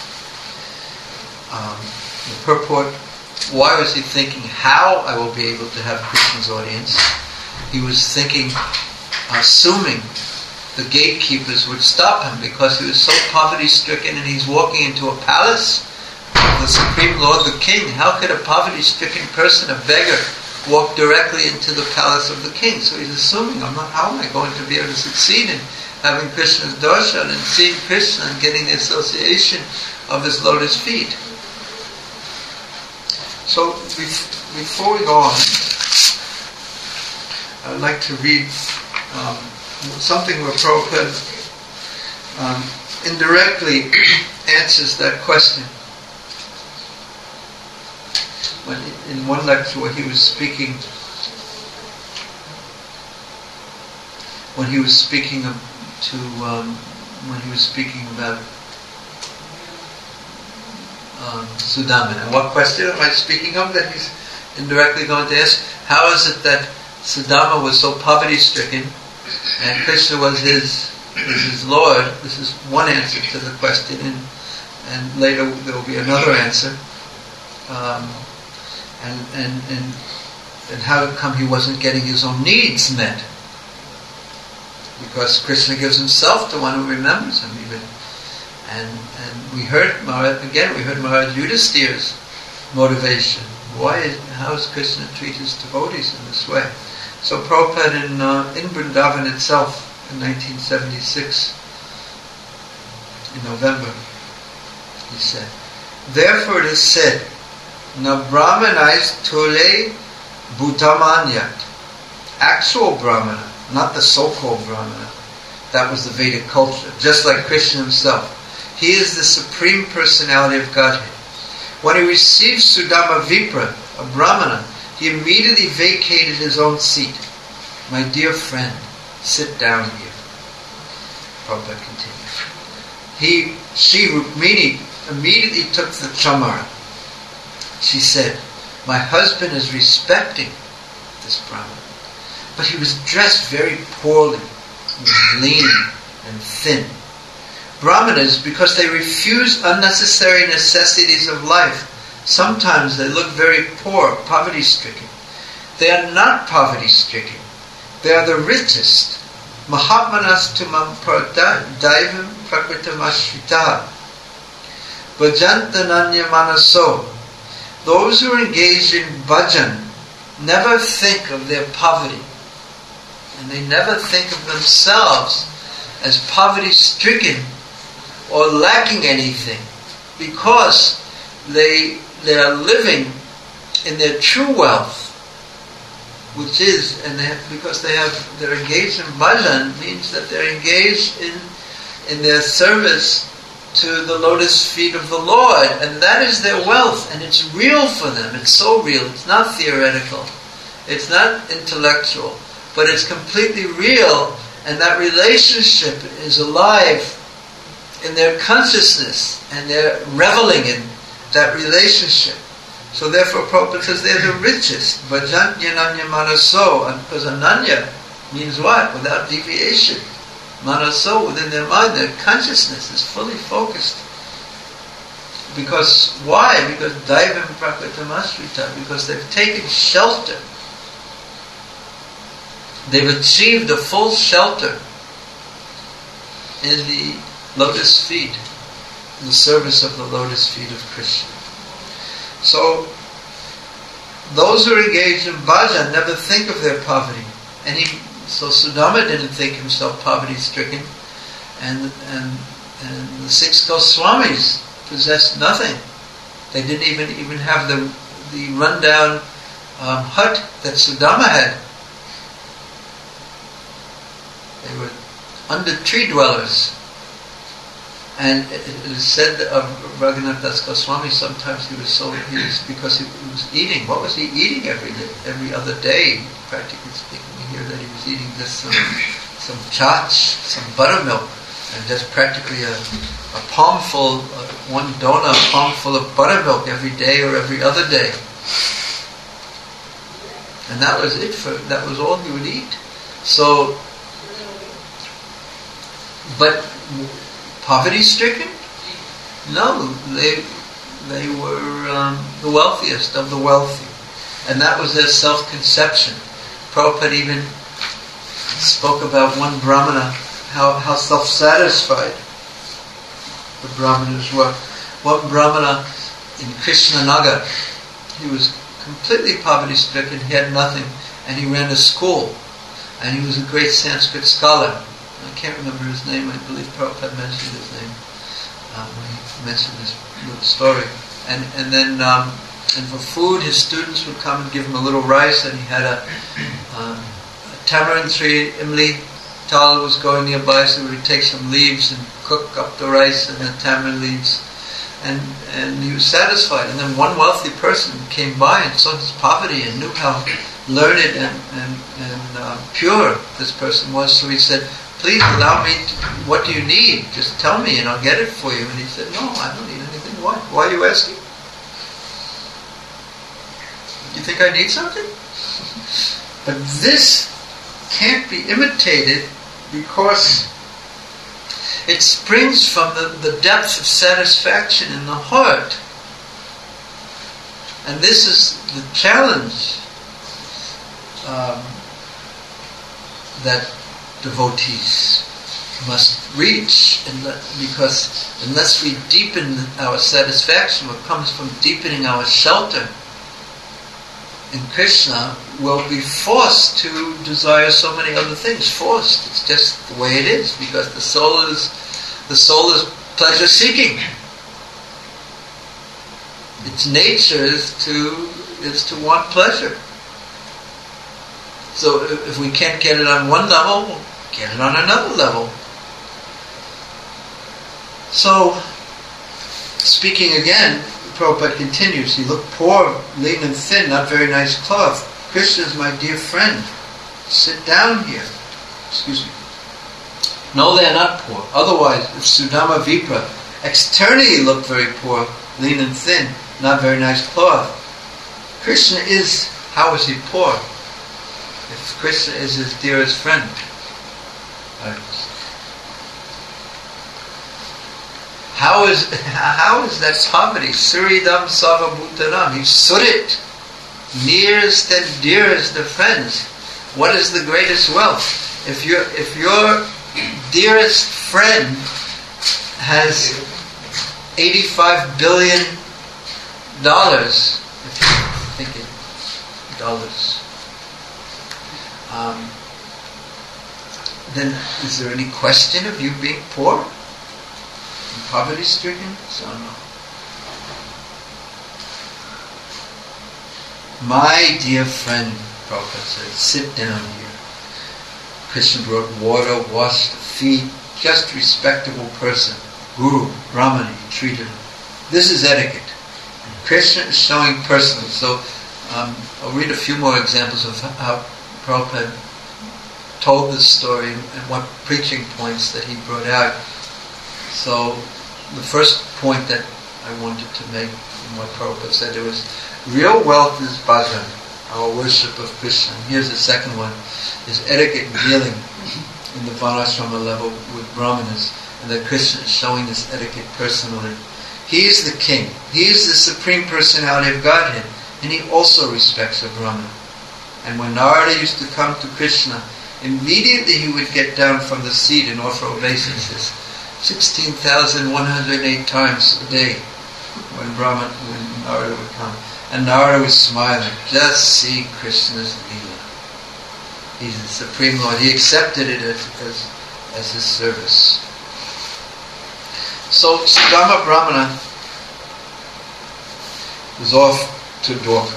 The purport, why was he thinking, how I will be able to have Krishna's audience? He was thinking, assuming the gatekeepers would stop him because he was so poverty-stricken and he's walking into a palace. The Supreme Lord, the King, how could a poverty-stricken person, a beggar, walk directly into the palace of the king? So he's assuming, how am I going to be able to succeed in having Krishna's darshan and seeing Krishna and getting the association of his lotus feet? So before we go on, I'd like to read something where Prabhupada indirectly answers that question. In one lecture where he was speaking about Sudama. And what question am I speaking of that he's indirectly going to ask? How is it that Sudama was so poverty-stricken and Krishna was his Lord? This is one answer to the question, and later there will be another answer. And how come he wasn't getting his own needs met? Because Krishna gives himself to one who remembers him even. And we heard Maharaj Yudhisthira's motivation. How does Krishna treat his devotees in this way? So Prabhupada in Vrindavan itself in 1976, in November, he said, therefore it is said, na brahmanais tole bhutamanyat. Actual Brahmana, not the so-called Brahmana. That was the Vedic culture, just like Krishna himself. He is the Supreme Personality of Godhead. When he received Sudama Vipra, a Brahmana, he immediately vacated his own seat. My dear friend, sit down here. Prabhupada continued. She, Rukmini, immediately took the chamara. She said, my husband is respecting this Brahmana, but he was dressed very poorly. He was lean and thin. Brahmanas, because they refuse unnecessary necessities of life, sometimes they look very poor, poverty-stricken. They are not poverty-stricken. They are the richest. Mahatmanas tumam daivam prakritam ashrita. Bhajantananya manaso. Those who are engaged in bhajan never think of their poverty. And they never think of themselves as poverty-stricken or lacking anything, because they are living in their true wealth, which is, and they're engaged in bhajan, means that they're engaged in their service to the lotus feet of the Lord, and that is their wealth, and it's real for them. It's so real. It's not theoretical. It's not intellectual, but it's completely real, and that relationship is alive in their consciousness, and they're reveling in that relationship. So therefore Prabhupada says they're the richest. Bhajantananya manaso, because ananya means what? Without deviation. Manaso, within their mind, their consciousness is fully focused. Because why? Because daivam prakritam ashrita, because they've taken shelter. They've achieved a full shelter in the lotus feet, in the service of the lotus feet of Krishna. So, those who are engaged in bhajan never think of their poverty. So Sudama didn't think himself poverty-stricken, and the 6 Goswamis possessed nothing. They didn't even have the rundown hut that Sudama had. They were under tree dwellers. And it is said of Raghunath Das Goswami, sometimes because he was eating. What was he eating every other day, practically speaking? We hear that he was eating just some chach, some buttermilk, and just practically a palmful, one dona, a palmful of buttermilk every day or every other day. And that was it. That was all he would eat. So, but poverty-stricken? No, they were the wealthiest of the wealthy, and that was their self-conception. Prabhupada even spoke about one Brahmana, how self-satisfied the Brahmanas were. One Brahmana in Krishnanagar, he was completely poverty-stricken, he had nothing, and he ran a school, and he was a great Sanskrit scholar. I can't remember his name. I believe Prabhupada mentioned his name when he mentioned this little story. And then for food, his students would come and give him a little rice, and he had a tamarind tree. Imli Tal was going nearby, so he would take some leaves and cook up the rice and the tamarind leaves, and he was satisfied. And then one wealthy person came by and saw his poverty and knew how learned and pure this person was. So he said, "Please allow me, what do you need? Just tell me and I'll get it for you." And he said, "No, I don't need anything." Why? Why are you asking? You think I need something? But this can't be imitated because it springs from the depth of satisfaction in the heart. And this is the challenge that devotees must reach, because unless we deepen our satisfaction, what comes from deepening our shelter in Krishna, we'll be forced to desire so many other things. Forced. It's just the way it is, because the soul is pleasure seeking. Its nature is to want pleasure. So if we can't get it on one level, we'll get it on another level. So, speaking again, Prabhupada continues, he looked poor, lean and thin, not very nice cloth. Krishna is my dear friend. Sit down here. Excuse me. No, they are not poor. Otherwise, if Sudama Vipra externally looked very poor, lean and thin, not very nice cloth, Krishna is, how is he poor? If Krishna is his dearest friend. How is that poverty? Suridam Sarvabhutanam. He's Surit, nearest and dearest of friends. What is the greatest wealth? If your dearest friend has $85 billion, if you're thinking dollars, then is there any question of you being poor? Poverty-stricken? So no. My dear friend, Prabhupada said, sit down here. Krishna brought water, washed the feet, just respectable person. Guru, Brahmani, treated him. This is etiquette. Krishna is showing personally. So I'll read a few more examples of how Prabhupada told this story and what preaching points that he brought out. So the first point that I wanted to make from what Prabhupada said, it was real wealth is bhajan, our worship of Krishna. And here's the second one, is etiquette and dealing in the Varnashrama level with Brahmanas, and that Krishna is showing this etiquette personally. He is the king. He is the supreme personality of Godhead, and he also respects a Brahmana. And when Narada used to come to Krishna, immediately he would get down from the seat and offer obeisances. 16,108 times a day when Narada would come. And Narada was smiling. Just see Krishna's Leela. He's the Supreme Lord. He accepted it as his service. So Sudama Brahmana was off to Dwarka.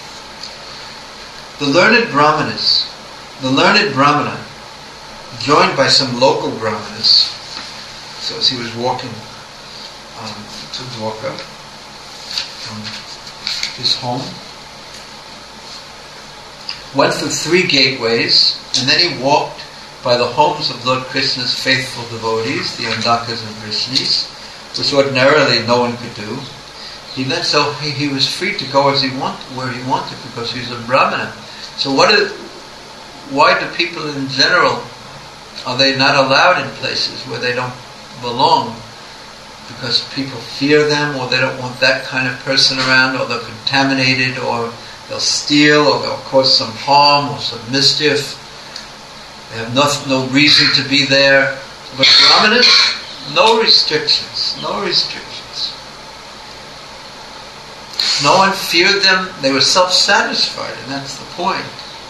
The learned Brahmana, joined by some local Brahmanas, so as he was walking to Dwarka from his home, went through 3 gateways, and then he walked by the homes of Lord Krishna's faithful devotees, the Andakas and Vrishnis, which ordinarily no one could do. He was free to go as he wanted, where he wanted, because he was a Brahmana. So why do people in general, are they not allowed in places where they don't belong? Because people fear them, or they don't want that kind of person around, or they're contaminated, or they'll steal, or they'll cause some harm or some mischief. They have no reason to be there. But Brahmanas, no restrictions. No one feared them. They were self-satisfied, and that's the point.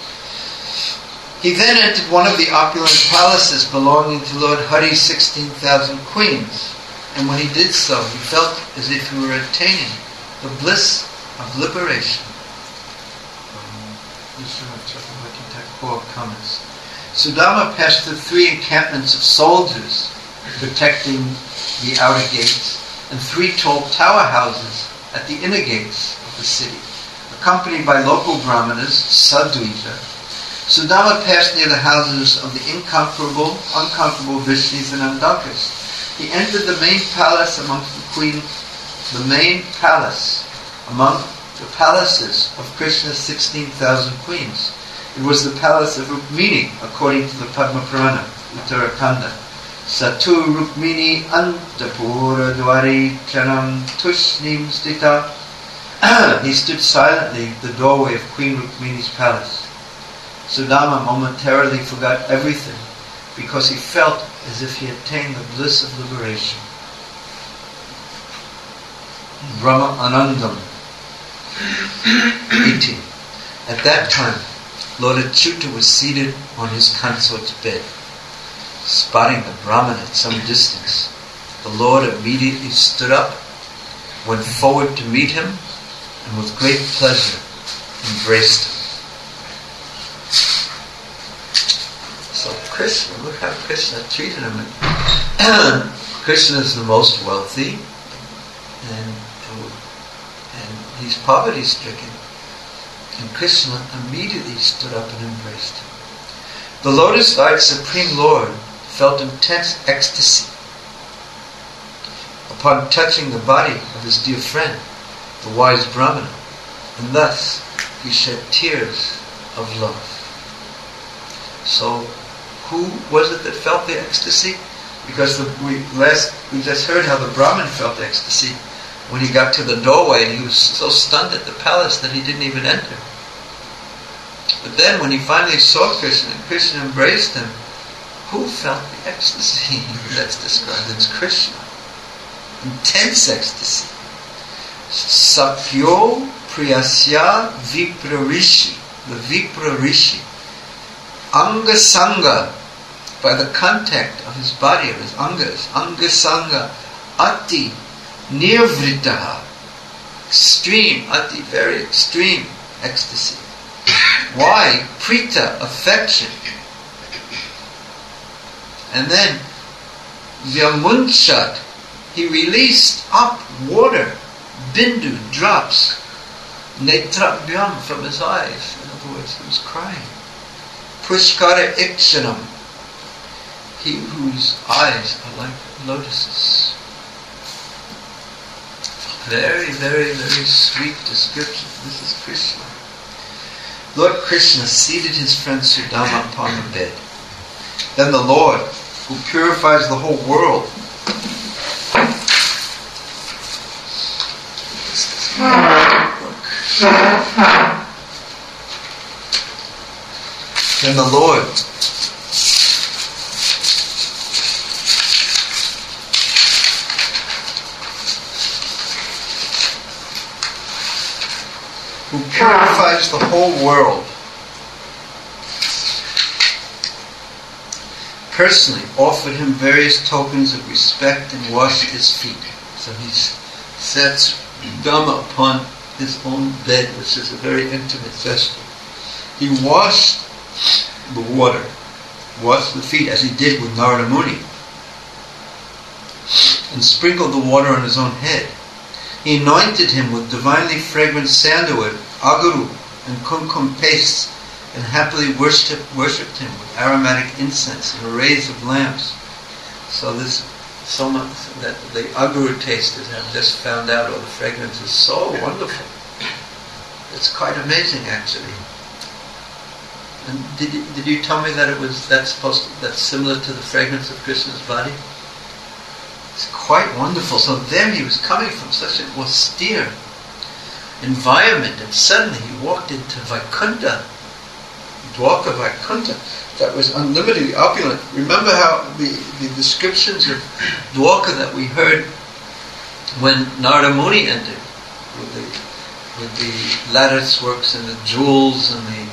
He then entered one of the opulent palaces belonging to Lord Hari's 16,000 queens. And when he did so, he felt as if he were attaining the bliss of liberation. Comments. Sudama passed through 3 encampments of soldiers protecting the outer gates, and 3 tall tower houses at the inner gates of the city. Accompanied by local brahmanas, Sadhuja, Sudama passed near the houses of the unconquerable Vrishnis and Andakas. He entered the main palace among the palaces of Krishna's 16,000 queens. It was the palace of Rukmini, according to the Padma Purana, Uttarakanda. Satu Rukmini Antapura Dwari Chanam Tushnim Stita. He stood silently at the doorway of Queen Rukmini's palace. Sudama momentarily forgot everything because he felt as if he attained the bliss of liberation. Brahma Anandam 18. At that time, Lord Achyuta was seated on his consort's bed. Spotting the Brahman at some distance, the Lord immediately stood up, went forward to meet him, and with great pleasure embraced him. So Krishna, look how Krishna treated him. Krishna is the most wealthy, and and he's poverty-stricken. And Krishna immediately stood up and embraced him. The lotus-eyed Supreme Lord felt intense ecstasy upon touching the body of his dear friend, the wise Brahmana, and thus he shed tears of love. So, who was it that felt the ecstasy? Because we just heard how the Brahmin felt ecstasy when he got to the doorway, and he was so stunned at the palace that he didn't even enter. But then when he finally saw Krishna and Krishna embraced him, who felt the ecstasy that's described? It's Krishna. Intense ecstasy. Sakyo Priyasya Vipra Rishi. The Vipra Rishi. Anga Sangha, by the contact of his body, of his angas. Anga Sangha. Ati Nirvritaha. Extreme, Ati, very extreme ecstasy. Why? Prita, affection. And then Vyamunchat, he released up water, bindu, drops, netrabhyam, from his eyes. In other words, he was crying. Pushkara ikshanam, he whose eyes are like lotuses. Very, very, very sweet description. This is Krishna. Lord Krishna seated his friend Sudama upon the bed. Then the Lord, who purifies the whole world, then the Lord, who purifies the whole world, personally offered him various tokens of respect and washed his feet. So he sets Dhamma upon his own bed, which is a very intimate gesture. He washed the water, washed the feet, as he did with Narada Muni, and sprinkled the water on his own head. He anointed him with divinely fragrant sandalwood, agaru, and kumkum pastes, and happily worshipped him with aromatic incense and arrays of lamps. So much that the agaru tasters have just found out, the fragrance is so wonderful. It's quite amazing, actually. And did you tell me that that's similar to the fragrance of Krishna's body? It's quite wonderful. So there he was coming from such an austere environment, and suddenly he walked into Vaikuntha, Dwarka Vaikuntha, that was unlimitedly opulent. Remember how the descriptions of Dwarka that we heard when Narada Muni entered, with the lattice works and the jewels and the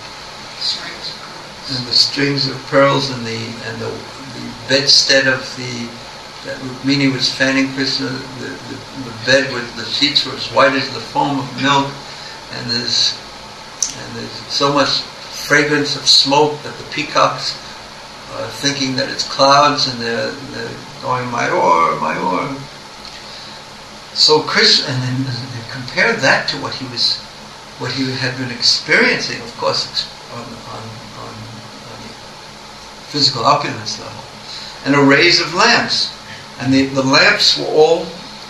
strings of pearls and the bedstead of that Rukmini was fanning Krishna, the bed with the sheets were as white as the foam of milk, and there's so much fragrance of smoke that the peacocks are thinking that it's clouds, and they're going, my ore. So Krishna, and then compare that to what he had been experiencing, of course, on the physical opulence level, and arrays of lamps. And the lamps were all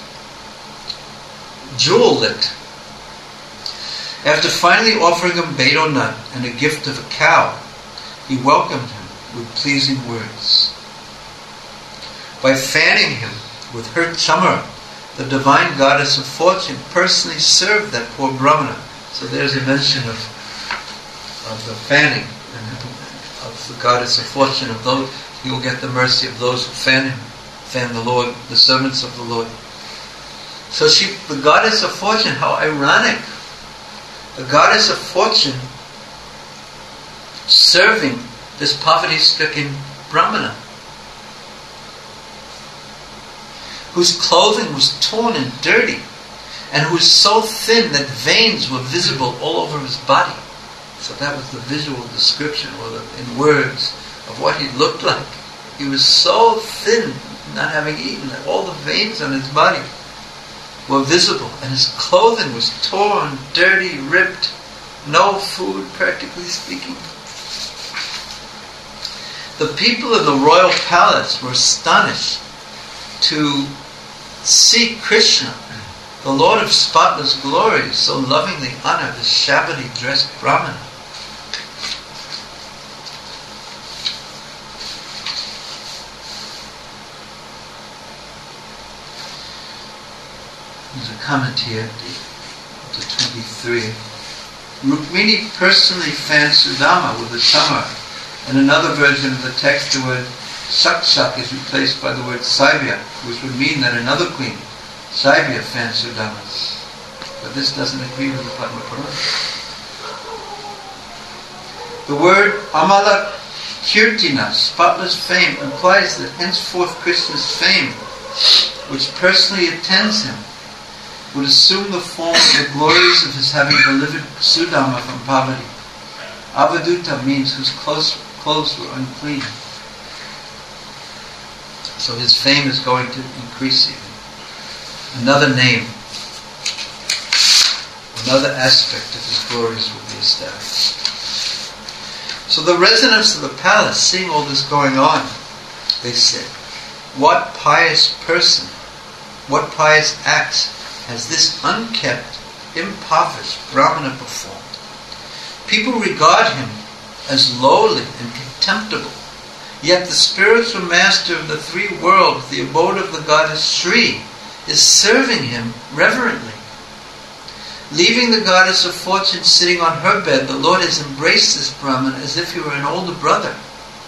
jewel lit. After finally offering him betel nut and a gift of a cow, he welcomed him with pleasing words. By fanning him with her chamara, the divine goddess of fortune personally served that poor Brahmana. So there's a mention of the fanning of the goddess of fortune, of those he will get the mercy of those who fan the Lord, the servants of the Lord. So the goddess of fortune, how ironic. The goddess of fortune serving this poverty-stricken Brahmana, whose clothing was torn and dirty, and who was so thin that veins were visible all over his body. So that was the visual description, or in words, of what he looked like. He was so thin, not having eaten, all the veins on his body. were visible, and his clothing was torn, dirty, ripped, no food, practically speaking. The people in the royal palace were astonished to see Krishna, the Lord of spotless glory, so lovingly honor this shabbily dressed Brahmana. There's a comment here, to 23. Rukmini personally fanned Sudama with a tamar. In another version of the text, the word Shak is replaced by the word Saibya, which would mean that another queen, Saibya, fanned Sudama. But this doesn't agree with the Padma Purana. The word Amala Kirtina, spotless fame, implies that henceforth Krishna's fame, which personally attends him, would assume the form of the glories of his having delivered Sudama from poverty. Avaduta means whose clothes were unclean. So his fame is going to increase even. Another name, another aspect of his glories will be established. So the residents of the palace, seeing all this going on, they said, what pious person, what pious acts has this unkept, impoverished Brahmana performed? People regard him as lowly and contemptible, yet the spiritual master of the three worlds, the abode of the goddess Shri, is serving him reverently. Leaving the goddess of fortune sitting on her bed, the Lord has embraced this Brahman as if he were an older brother.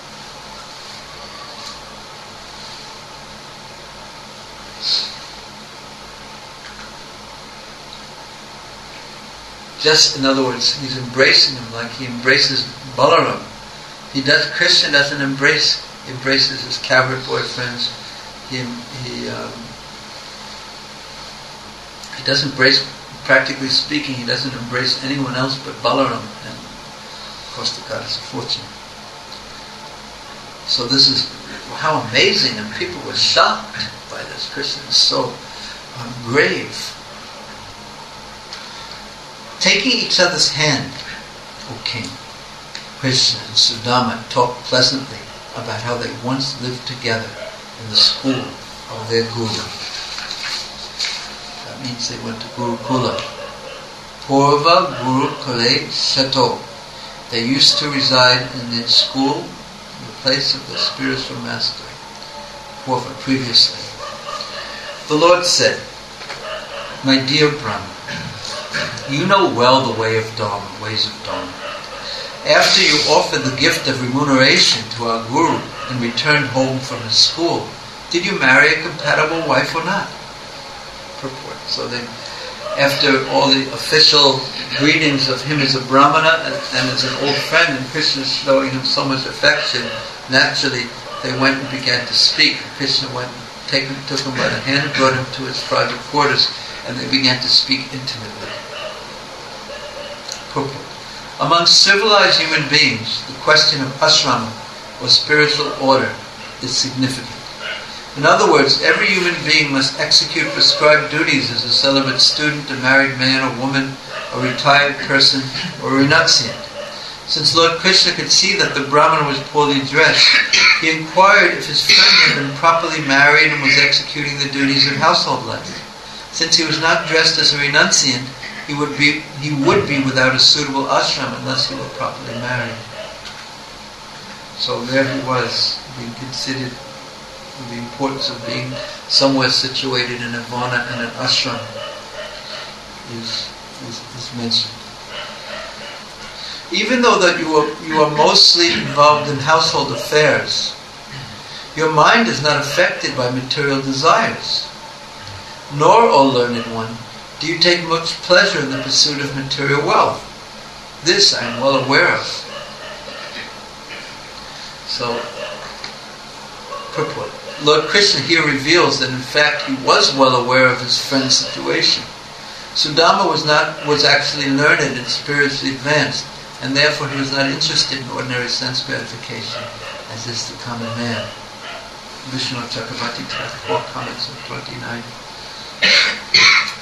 Just in other words, he's embracing him like he embraces Balaram. Krishna doesn't embraces his cowherd boyfriends. He doesn't embrace, practically speaking, he doesn't embrace anyone else but Balaram and of course the goddess of fortune. So this is how amazing, and people were shocked by this. Krishna is so grave. Taking each other's hand, O king, Krishna and Sudama talked pleasantly about how they once lived together in the school of their guru. That means they went to Gurukula. Purva Gurukule Shato. They used to reside in the school, the place of the spiritual master. Purva, previously. The Lord said, my dear Brahma, you know well the ways of Dharma. After you offered the gift of remuneration to our Guru and returned home from his school, did you marry a compatible wife or not? Purport. So then, after all the official greetings of him as a Brahmana and as an old friend, and Krishna showing him so much affection, naturally they went and began to speak. Krishna went and took him by the hand and brought him to his private quarters, and they began to speak intimately. Purport. Among civilized human beings, the question of ashrama, or spiritual order, is significant. In other words, every human being must execute prescribed duties as a celibate student, a married man or woman, a retired person, or a renunciant. Since Lord Krishna could see that the Brahmana was poorly dressed, he inquired if his friend had been properly married and was executing the duties of household life. Since he was not dressed as a renunciant, he would be without a suitable ashram unless he were properly married. So there he was, being considered the importance of being somewhere situated in a varna and an ashram is mentioned. Even though that you are mostly involved in household affairs, your mind is not affected by material desires. Nor, O learned one, do you take much pleasure in the pursuit of material wealth. This I am well aware of. So, purport. Lord Krishna here reveals that in fact he was well aware of his friend's situation. Sudama was actually learned and spiritually advanced, and therefore he was not interested in ordinary sense gratification, as is the common man. Vishnu Chakravarti Thakur comments on 29.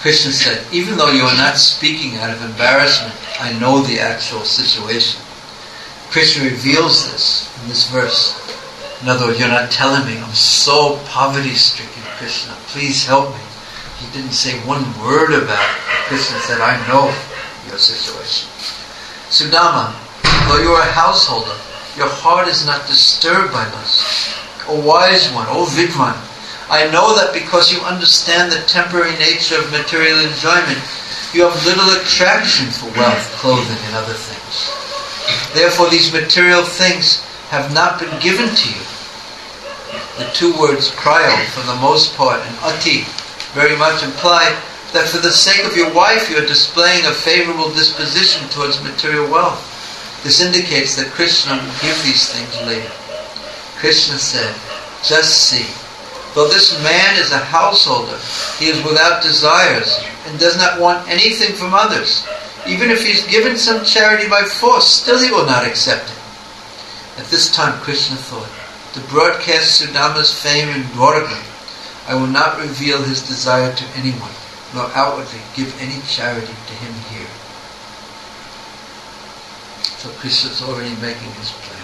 Krishna said, even though you are not speaking out of embarrassment, I know the actual situation. Krishna reveals this in this verse. In other words, you're not telling me, I'm so poverty-stricken, Krishna, please help me. He didn't say one word about it. Krishna said, I know your situation. Sudama, though you are a householder, your heart is not disturbed by lust. O wise one, O Vidman, I know that because you understand the temporary nature of material enjoyment, you have little attraction for wealth, clothing, and other things. Therefore, these material things have not been given to you. The two words cryo, for the most part, and ati, very much imply that for the sake of your wife you are displaying a favorable disposition towards material wealth. This indicates that Krishna will give these things later. Krishna said, just see, though this man is a householder, he is without desires and does not want anything from others. Even if he is given some charity by force, still he will not accept it. At this time Krishna thought, to broadcast Sudama's fame in Dwarka, I will not reveal his desire to anyone, nor outwardly give any charity to him here. So Krishna is already making his plan.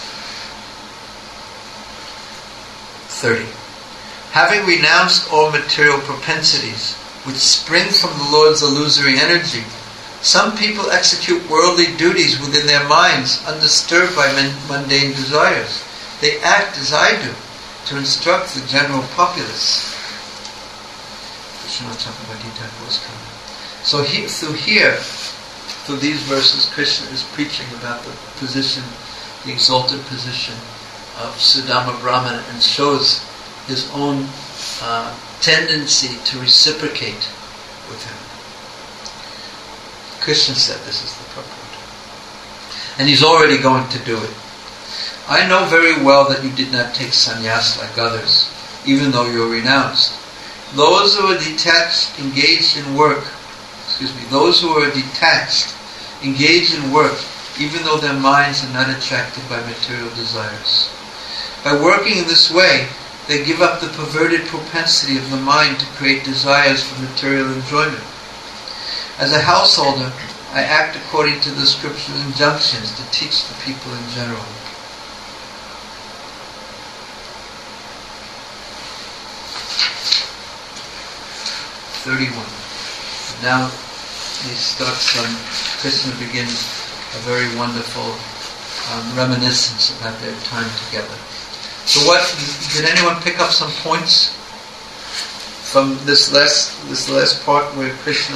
30. Having renounced all material propensities, which spring from the Lord's illusory energy, some people execute worldly duties within their minds, undisturbed by mundane desires. They act as I do, to instruct the general populace. So through these verses, Krishna is preaching about the position, the exalted position of Sudama Brahmana, and shows his own tendency to reciprocate with him. Krishna said this is the purport. And he's already going to do it. I know very well that you did not take sannyas like others, even though you are renounced. Those who are detached, engaged in work, those who are detached, engaged in work, even though their minds are not attracted by material desires. By working in this way, they give up the perverted propensity of the mind to create desires for material enjoyment. As a householder, I act according to the scriptural injunctions to teach the people in general. Now he starts Krishna begins a very wonderful reminiscence about their time together. So did anyone pick up some points from this last part where Krishna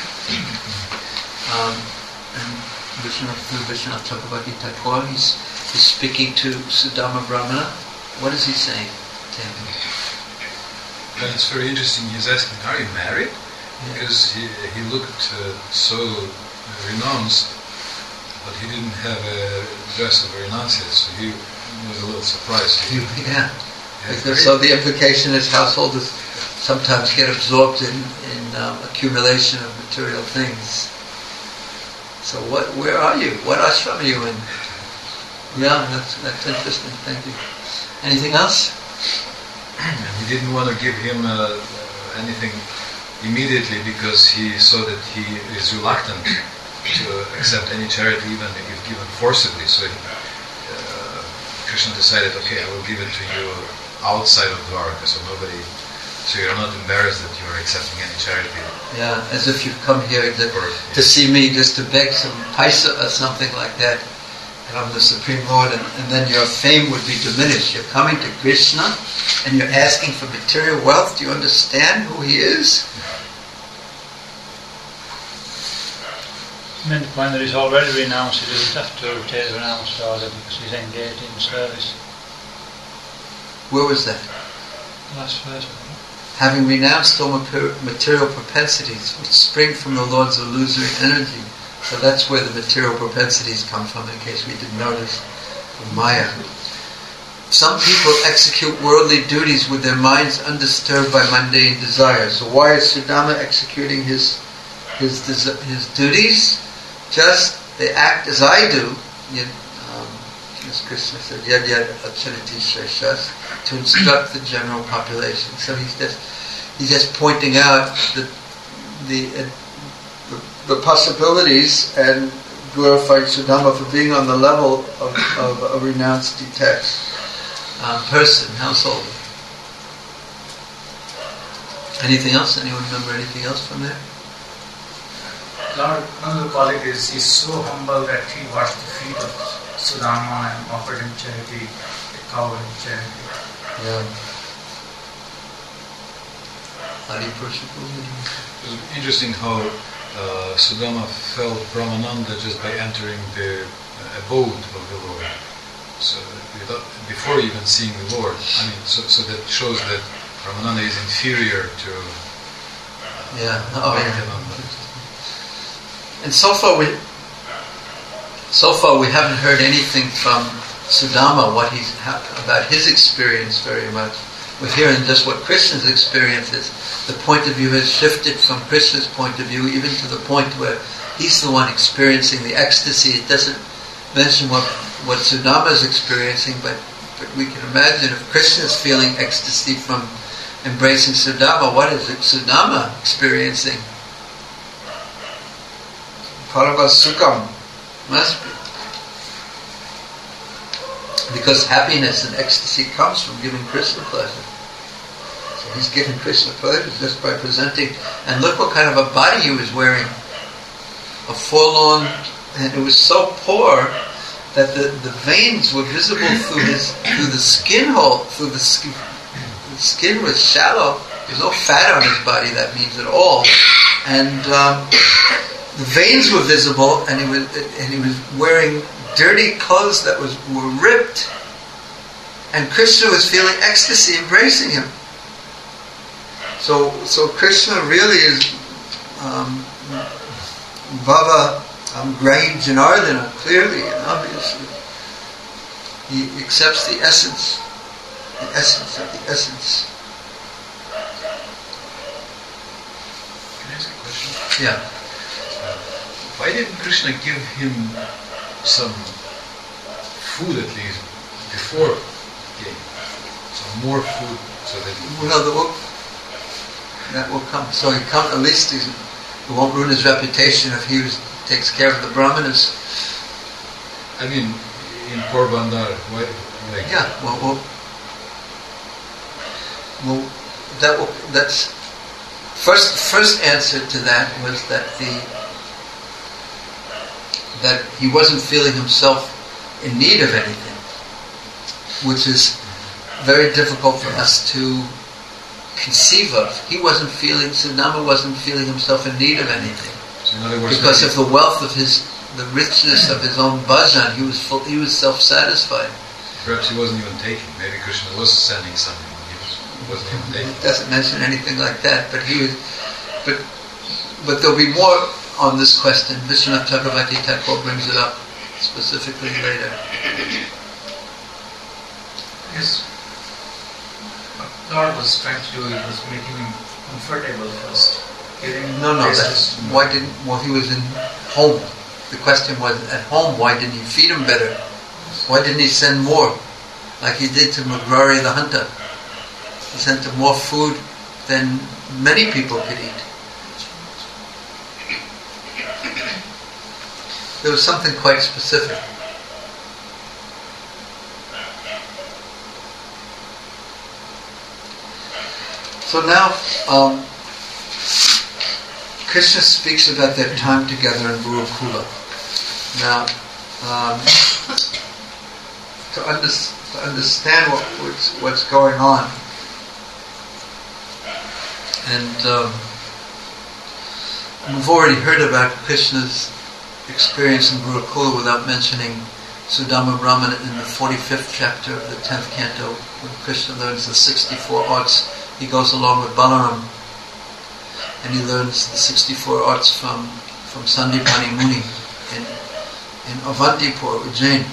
and Vishwanath Chakravarti Thakur, he's speaking to Sudama Brahmana. What is he saying to him? And it's very interesting. He's asking, are you married? Because he looked so renounced, but he didn't have a dress of a renunciate, so he was a little surprised. So the implication is householders sometimes get absorbed in accumulation of material things. So where are you? What ashram are you in? Yeah, that's interesting. Thank you. Anything else? He didn't want to give him anything immediately because he saw that he is reluctant to accept any charity, even if given forcibly. So Krishna decided, okay, I will give it to you outside of Dwarka, so you're not embarrassed that you are accepting any charity. Yeah, as if you've come here to see me just to beg some paisa or something like that. And I'm the Supreme Lord, and then your fame would be diminished. You're coming to Krishna and you're asking for material wealth. Do you understand who he is? I mean, the point that he's already renounced, he doesn't have to take the renounced order because he's engaged in service. Where was that? The last verse. Having renounced all material propensities which spring from the Lord's illusory energy. So that's where the material propensities come from, in case we didn't notice, from Maya. Some people execute worldly duties with their minds undisturbed by mundane desires. So why is Sudama executing his duties? Just they act as I do. As Krishna said, yad yad achariti sheshas, to instruct the general population. So he's just pointing out that the possibilities and glorified Sudama for being on the level of a renounced detached person, householder. Anything else? Anyone remember anything else from there? Lord, one of the qualities, he's so humble that he washed the feet of Sudama and offered him charity, a cow in charity. Yeah. Hari Prashupu. It was interesting how Sudama felt Brahmananda just by entering the abode of the Lord. So before even seeing the Lord, so that shows that Brahmananda is inferior to Nityananda. And so far we haven't heard anything from Sudama about his experience very much. We're hearing just what Krishna's experience is. The point of view has shifted from Krishna's point of view even to the point where he's the one experiencing the ecstasy. It doesn't mention what Sudama is experiencing, but we can imagine if Krishna is feeling ecstasy from embracing Sudama, what is it Sudama experiencing? Paravasukam must be. Because happiness and ecstasy comes from giving Krishna pleasure. So he's giving Krishna pleasure just by presenting. And look what kind of a body he was wearing. A forlorn, and it was so poor that the veins were visible through the skin hole, through the skin. The skin was shallow. There's no fat on his body, that means at all. And the veins were visible, and he was wearing dirty clothes that were ripped, and Krishna was feeling ecstasy, embracing him. So Krishna really is Bhava Grahi Janardana, clearly and obviously. He accepts the essence of the essence. Can I ask a question? Yeah. Why didn't Krishna give him some food at least before game? Some more food so that that will come. So he come, at least it won't ruin his reputation if he takes care of the brahmanas. I mean, in Porbandar, why? Like, yeah. Well, that's first answer to that was that he wasn't feeling himself in need of anything, which is very difficult for us to conceive of. Sudama wasn't feeling himself in need of anything. So in other words, because of the wealth of the richness of his own bhajan, he was self-satisfied. Perhaps he wasn't even taking. Maybe Krishna was sending something. He wasn't even taking. It doesn't mention anything like that, but but there'll be more on this question. Vishwanath Chakravarti Thakur brings it up specifically later. Yes. What Lord was trying to do was making him comfortable first. He was in home. The question was, at home, why didn't he feed him better? Why didn't he send more? Like he did to Magrari the hunter. He sent him more food than many people could eat. There was something quite specific. So now, Krishna speaks about their time together in Gurukula. Now, to understand what's going on, and we've already heard about Krishna's experience in Gurukula without mentioning Sudama Brahman in the 45th chapter of the 10th canto, when Krishna learns the 64 arts. He goes along with Balaram, and he learns the 64 arts from Sandipani Muni in Avantipur, Ujjain.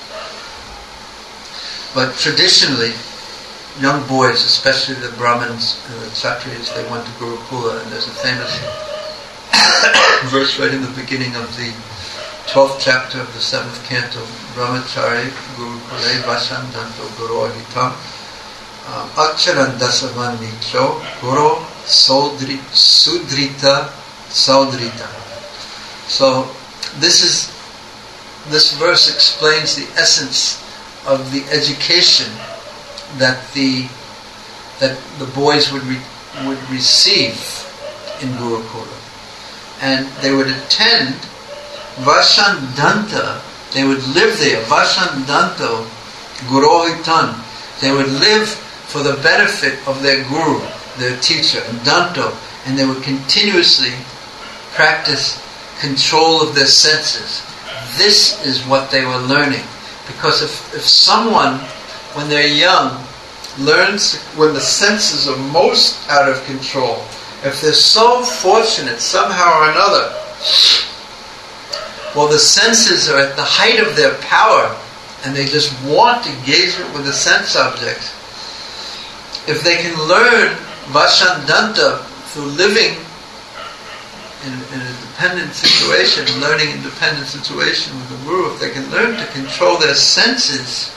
But traditionally, young boys, especially the Brahmins and the Kshatriyas, they went to Gurukula, and there's a famous verse right in the beginning of the 12th chapter of the 7th canto, Brahmachari Gurukule Vashandanto Guru Ahitam Acharan Dasavan Nicho Guru Sudrita Saudrita. So this verse explains the essence of the education that the boys would receive in Gurukula. And they would attend Vashandanta, they would live there, Vashandanto Gurohitan. They would live for the benefit of their guru, their teacher, Danto, and they would continuously practice control of their senses. This is what they were learning. Because if someone, when they're young, learns when the senses are most out of control, if they're so fortunate somehow or another, well, the senses are at the height of their power and they just want engagement with the sense objects. If they can learn Vashandanta through living in a dependent situation, learning independent situation with the Guru, if they can learn to control their senses,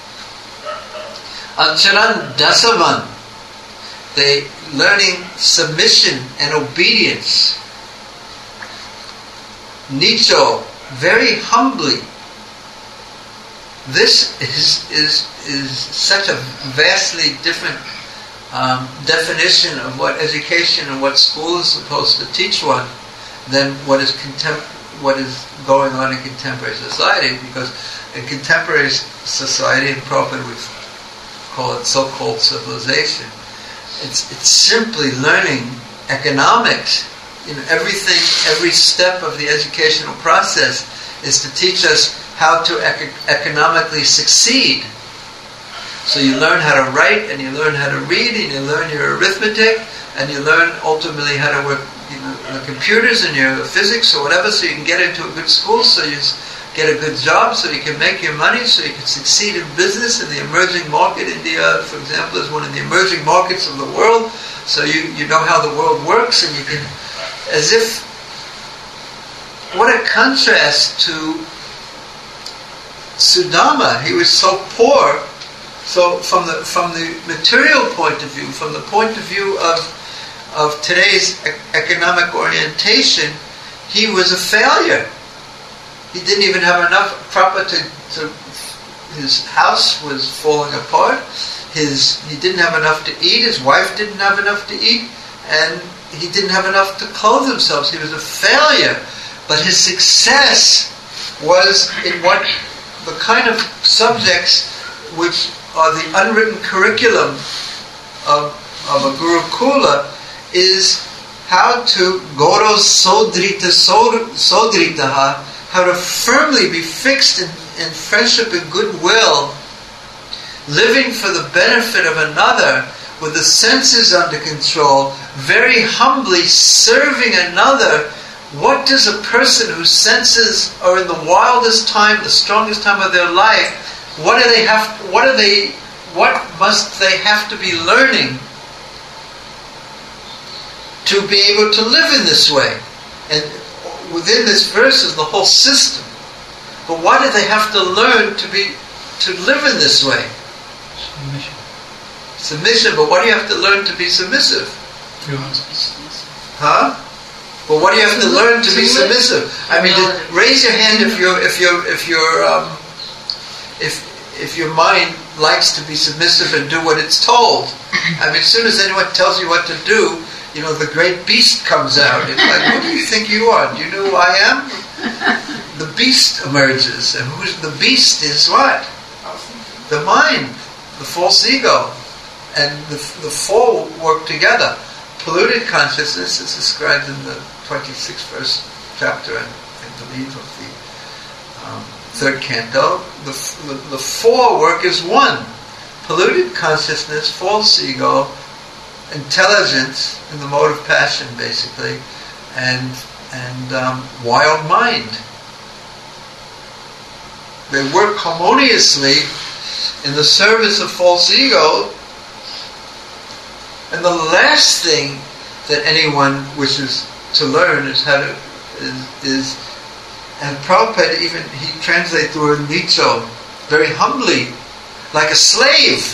Acharan Dasavan, they learning submission and obedience. Nicho, very humbly. This is such a vastly different definition of what education and what school is supposed to teach one than what is going on in contemporary society. Because in contemporary society, and Prabhupada would call it so-called civilization, it's simply learning economics. Everything, every step of the educational process is to teach us how to economically succeed. So you learn how to write, and you learn how to read, and you learn your arithmetic, and you learn ultimately how to work the computers and your physics or whatever, so you can get into a good school, so you get a good job, so you can make your money, so you can succeed in business in the emerging market. India, for example, is one of the emerging markets of the world, so you know how the world works, and you can, as if, what a contrast to Sudama. He was so poor. So from the material point of view, from the point of view of today's economic orientation, he was a failure. He didn't even have enough proper to his house was falling apart. He didn't have enough to eat. His wife didn't have enough to eat, and he didn't have enough to clothe himself. He was a failure. But his success was in what the kind of subjects which are the unwritten curriculum of a Gurukula is how to Goro Sodritaha, how to firmly be fixed in friendship and goodwill, living for the benefit of another with the senses under control, very humbly serving another. What does a person whose senses are in the wildest time, the strongest time of their life, what must they have to be learning to be able to live in this way? And within this verse is the whole system. But why do they have to learn to live in this way? Submission. But why do you have to learn to be submissive? Huh? But what do you have to learn to be submissive? I mean, raise your hand if your mind likes to be submissive and do what it's told. I mean, as soon as anyone tells you what to do, the great beast comes out. It's like, what do you think you are? Do you know who I am? The beast emerges. And the beast is what? The mind, the false ego. And the four work together. Polluted consciousness is described in the 26th verse chapter, I believe, of the third canto. The four work is one. Polluted consciousness, false ego, intelligence in the mode of passion, basically, and wild mind. They work harmoniously in the service of false ego. And the last thing that anyone wishes to learn is how to and Prabhupada even he translates the word nicho very humbly, like a slave,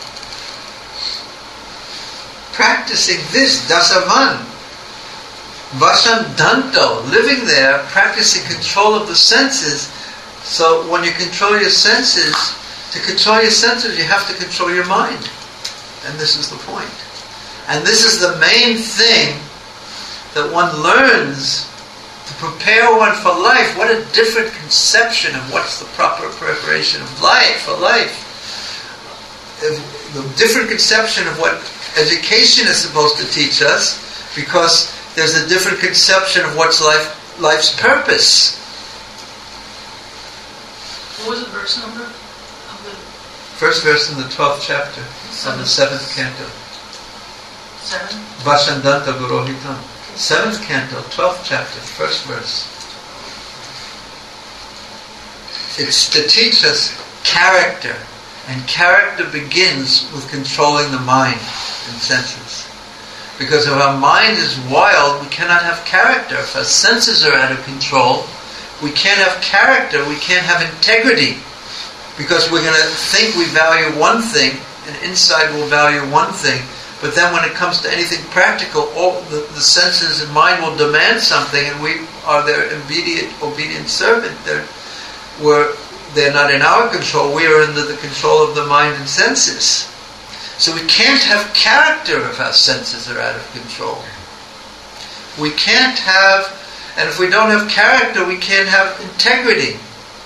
practicing this dasavan, Vashandanto, living there, practicing control of the senses. So when you control your senses, to control your senses, you have to control your mind. And this is the point. And this is the main thing that one learns to prepare one for life. What a different conception of what's the proper preparation of life, for life. The different conception of what education is supposed to teach us, because there's a different conception of what's life's purpose. What was the verse number? First verse in the 12th chapter of the 7th canto. 7? Vashandanta Gurohitam. 7th canto, 12th chapter, first verse. It's to teach us character. And character begins with controlling the mind and senses. Because if our mind is wild, we cannot have character. If our senses are out of control, we can't have character, we can't have integrity. Because we're going to think we value one thing, and inside we'll value one thing, but then when it comes to anything practical, all the senses and mind will demand something, and we are their obedient servant. They're not in our control, we are under the control of the mind and senses. So we can't have character if our senses are out of control. We can't have, and if we don't have character, we can't have integrity.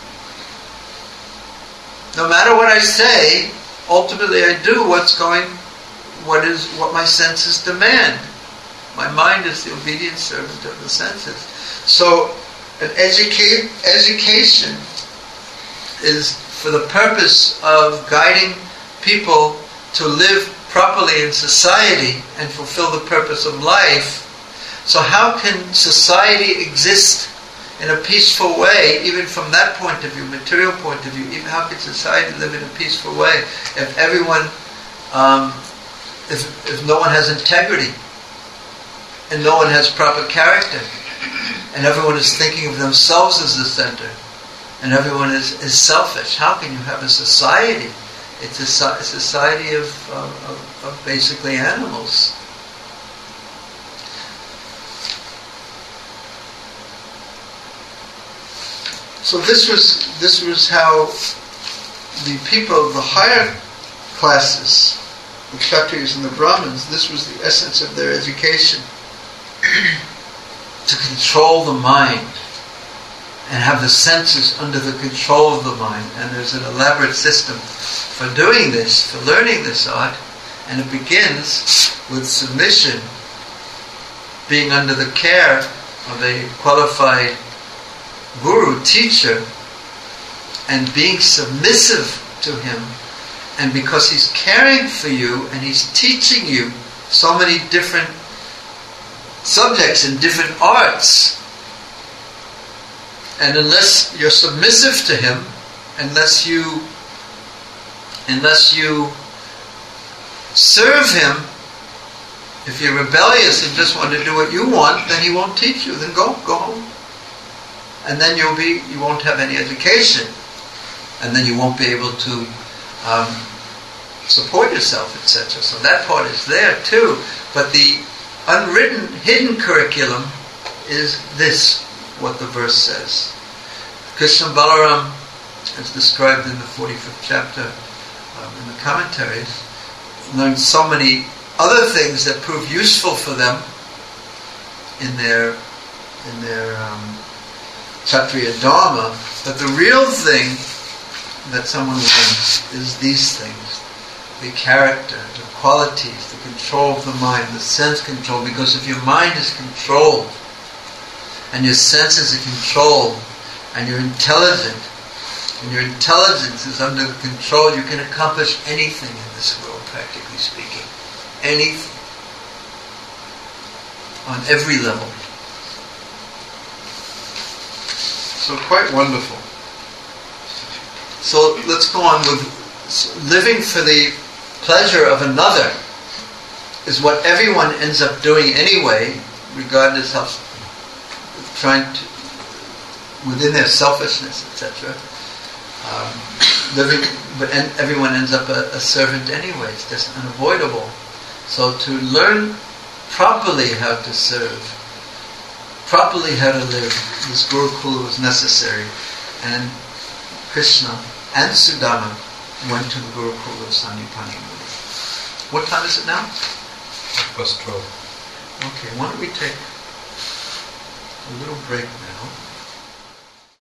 No matter what I say, ultimately I do what my senses demand. My mind is the obedient servant of the senses. So an education is for the purpose of guiding people to live properly in society and fulfill the purpose of life. So how can society exist in a peaceful way, even from that point of view, material point of view? Even how can society live in a peaceful way if everyone, if no one has integrity, and no one has proper character, and everyone is thinking of themselves as the center, and everyone is selfish? How can you have a society? It's a society of basically animals. So this was how the people of the higher classes, the Kshatriyas and the Brahmins, this was the essence of their education. To control the mind and have the senses under the control of the mind. And there's an elaborate system for doing this, for learning this art, and it begins with submission, being under the care of a qualified guru, teacher, and being submissive to him. And because he's caring for you and he's teaching you so many different subjects and different arts, and unless you're submissive to him, unless you serve him, if you're rebellious and just want to do what you want, then he won't teach you. Then go home. And then you won't have any education, and then you won't be able to support yourself, etc. So that part is there too. But the unwritten, hidden curriculum is this, what the verse says. Krishna Balaram, as described in the 45th chapter in the commentaries, learned so many other things that prove useful for them in their Kshatriya Dharma, but the real thing that someone learns is these things: the character, the qualities, the control of the mind, the sense control. Because if your mind is controlled, and your senses are controlled, and you're intelligent, and your intelligence is under the control, you can accomplish anything in this world, practically speaking. Anything. On every level. So quite wonderful. So let's go on with living for the pleasure of another is what everyone ends up doing anyway, regardless of trying to, within their selfishness, etc. But everyone ends up a servant anyway. It's just unavoidable. So to learn properly how to serve properly how to live, this Gurukula was necessary, and Krishna and Sudama went to the Gurukula of Sandipani Muni. What time is it now? 12. Okay, why don't we take a little break now?